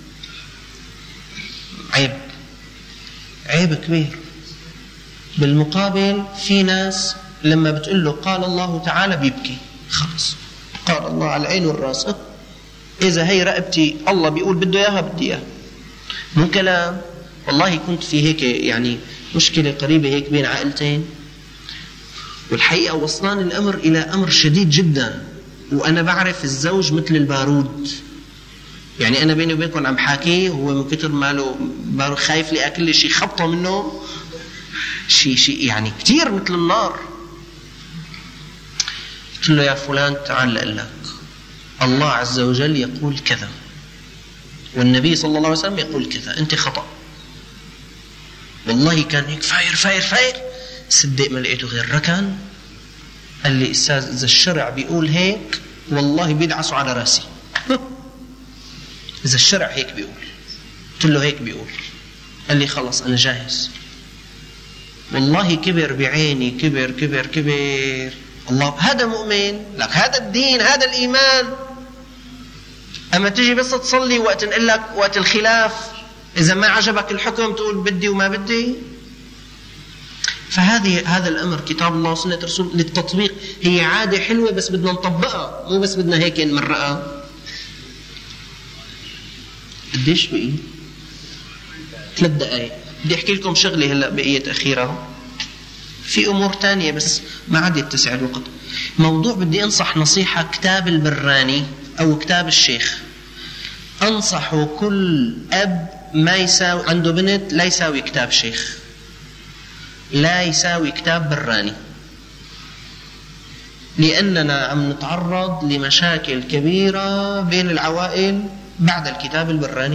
عيب، عيب كبير. بالمقابل في ناس لما بتقول له قال الله تعالى بيبكي، خلص قال الله على العين والراس، إذا هي رقبتي الله بيقول بده إياها بدي إياها، مو كلام. والله كنت في هيك يعني مشكلة قريبة هيك بين عائلتين، والحقيقة وصلان الأمر إلى أمر شديد جدا، وأنا بعرف الزوج مثل البارود. يعني أنا بيني وبينكم عم حاكي، هو من كتر ماله بارود خايف لي أكل شيء خبطة منه شيء شيء يعني كتير مثل النار. قلت له يا فلان تعال لأقول لك، الله عز وجل يقول كذا والنبي صلى الله عليه وسلم يقول كذا، أنت خطأ. والله كان هيك فاير فاير فاير، صدق ما لقيته غير ركن. قال لي أستاذ إذا الشرع بيقول هيك والله بيدعسوا على راسي. إذا الشرع هيك بيقول. قلت له هيك بيقول. قال لي خلص أنا جاهز. والله كبر بعيني، كبر كبر كبر، الله هذا مؤمن لك، هذا الدين، هذا الإيمان. أما تجي بس تصلي وقت نقول لك وقت الخلاف إذا ما عجبك الحكم تقول بدي وما بدي. فهذه هذا الأمر كتاب الله وسنة رسول للتطبيق، هي عادة حلوة بس بدنا نطبقها، مو بس بدنا هيك نمرقها. قديش بقي؟ ثلاث دقائق. بدي أحكي لكم شغلة هلأ بقية أخيرة، في أمور تانية بس ما عاد يتسع الوقت. موضوع بدي أنصح نصيحة، كتاب البراني أو كتاب الشيخ، أنصح كل أب ما يساوي عنده بنت لا يساوي كتاب شيخ، لا يساوي كتاب براني، لأننا عم نتعرض لمشاكل كبيرة بين العوائل بعد الكتاب البراني.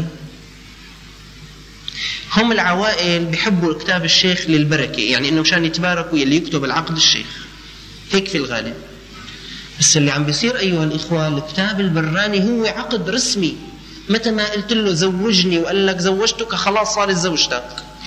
هم العوائل بيحبوا كتاب الشيخ للبركة، يعني إنه مشان يتباركوا يلي يكتب العقد الشيخ، هيك في الغالب. بس اللي عم بيصير أيها الإخوة، الكتاب البراني هو عقد رسمي، متى ما قلت له زوجني وقال لك زوجتك خلاص صارت زوجتك.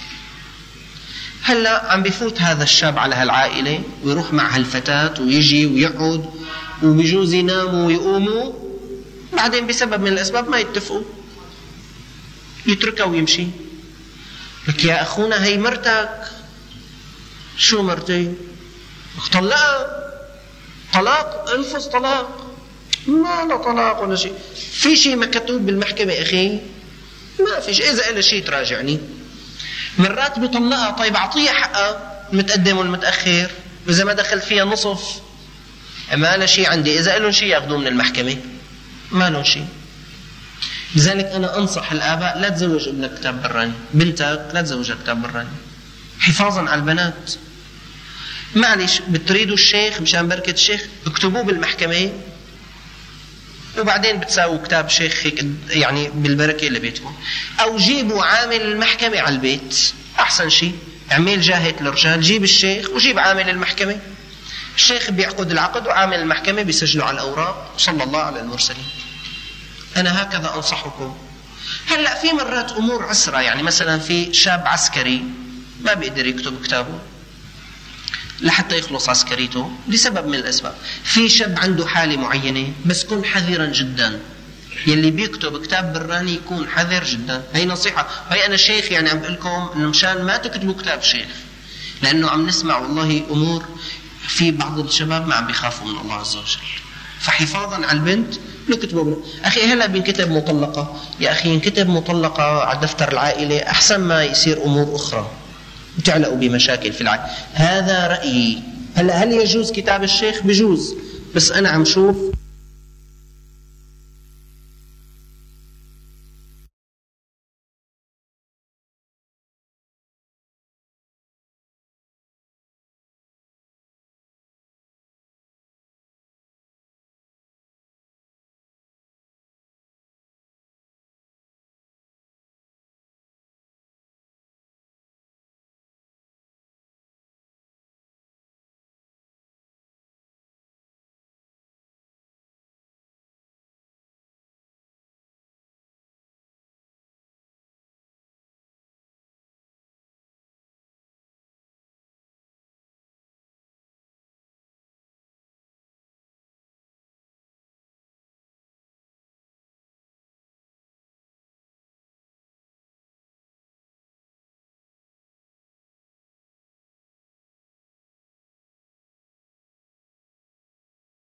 هلا عم بيفوت هذا الشاب على هالعائلة ويروح مع هالفتاة ويجي ويقعد، وبيجوز يناموا ويقوموا، بعدين بسبب من الأسباب ما يتفقوا، يتركها ويمشي. لك يا أخونا هي مرتك. شو مرتي؟ طلقها، طلاق، الفظ طلاق. ما لا طلاق ولا شيء. في شيء مكتوب بالمحكمة أخي؟ ما فيش. إذا إلا شيء تراجعني. مرات بيطلقها، طيب أعطيها حقها المتقدم والمتأخر، وإذا ما دخل فيها نصف ما له شيء عندي. إذا لهم شيء يأخذوه من المحكمة، ما لهم شيء. لذلك أنا أنصح الآباء لا تزوج ابنك كتاب براني، بنتك لا تزوجها كتاب براني، حفاظا على البنات. معلش بتريدوا الشيخ مشان بركة الشيخ اكتبوه بالمحكمة، وبعدين بتساووا كتاب شيخ يعني بالبركة لبيتكم، أو جيبوا عامل المحكمة على البيت. أحسن شيء عميل جاهد للرجال، جيب الشيخ وجيب عامل المحكمة. الشيخ بيعقد العقد وعامل المحكمة بيسجلوا على الأوراق. صلى الله على المرسلين. أنا هكذا أنصحكم. هلأ في مرات أمور عسرة، يعني مثلا في شاب عسكري ما بيقدر يكتب كتابه لحتى يخلص عسكريته لسبب من الأسباب. في شاب عنده حالة معينة، بس كن حذرا جدا. يلي بيكتب كتاب براني يكون حذر جدا. هي نصيحة، هي أنا شيخ يعني عم بقول لكم إنه مشان ما تكتبوا كتاب شيخ، لأنه عم نسمع والله أمور في بعض الشباب ما عم بيخافوا من الله عز وجل. فحفاظا على البنت نكتبه. أخي هلا بنكتب مطلقة، يا أخي ينكتب مطلقة على دفتر العائلة أحسن ما يصير أمور أخرى وتعلقوا بمشاكل في العائلة. هذا رأيي. هلا هل يجوز كتاب الشيخ؟ بجوز، بس أنا عم شوف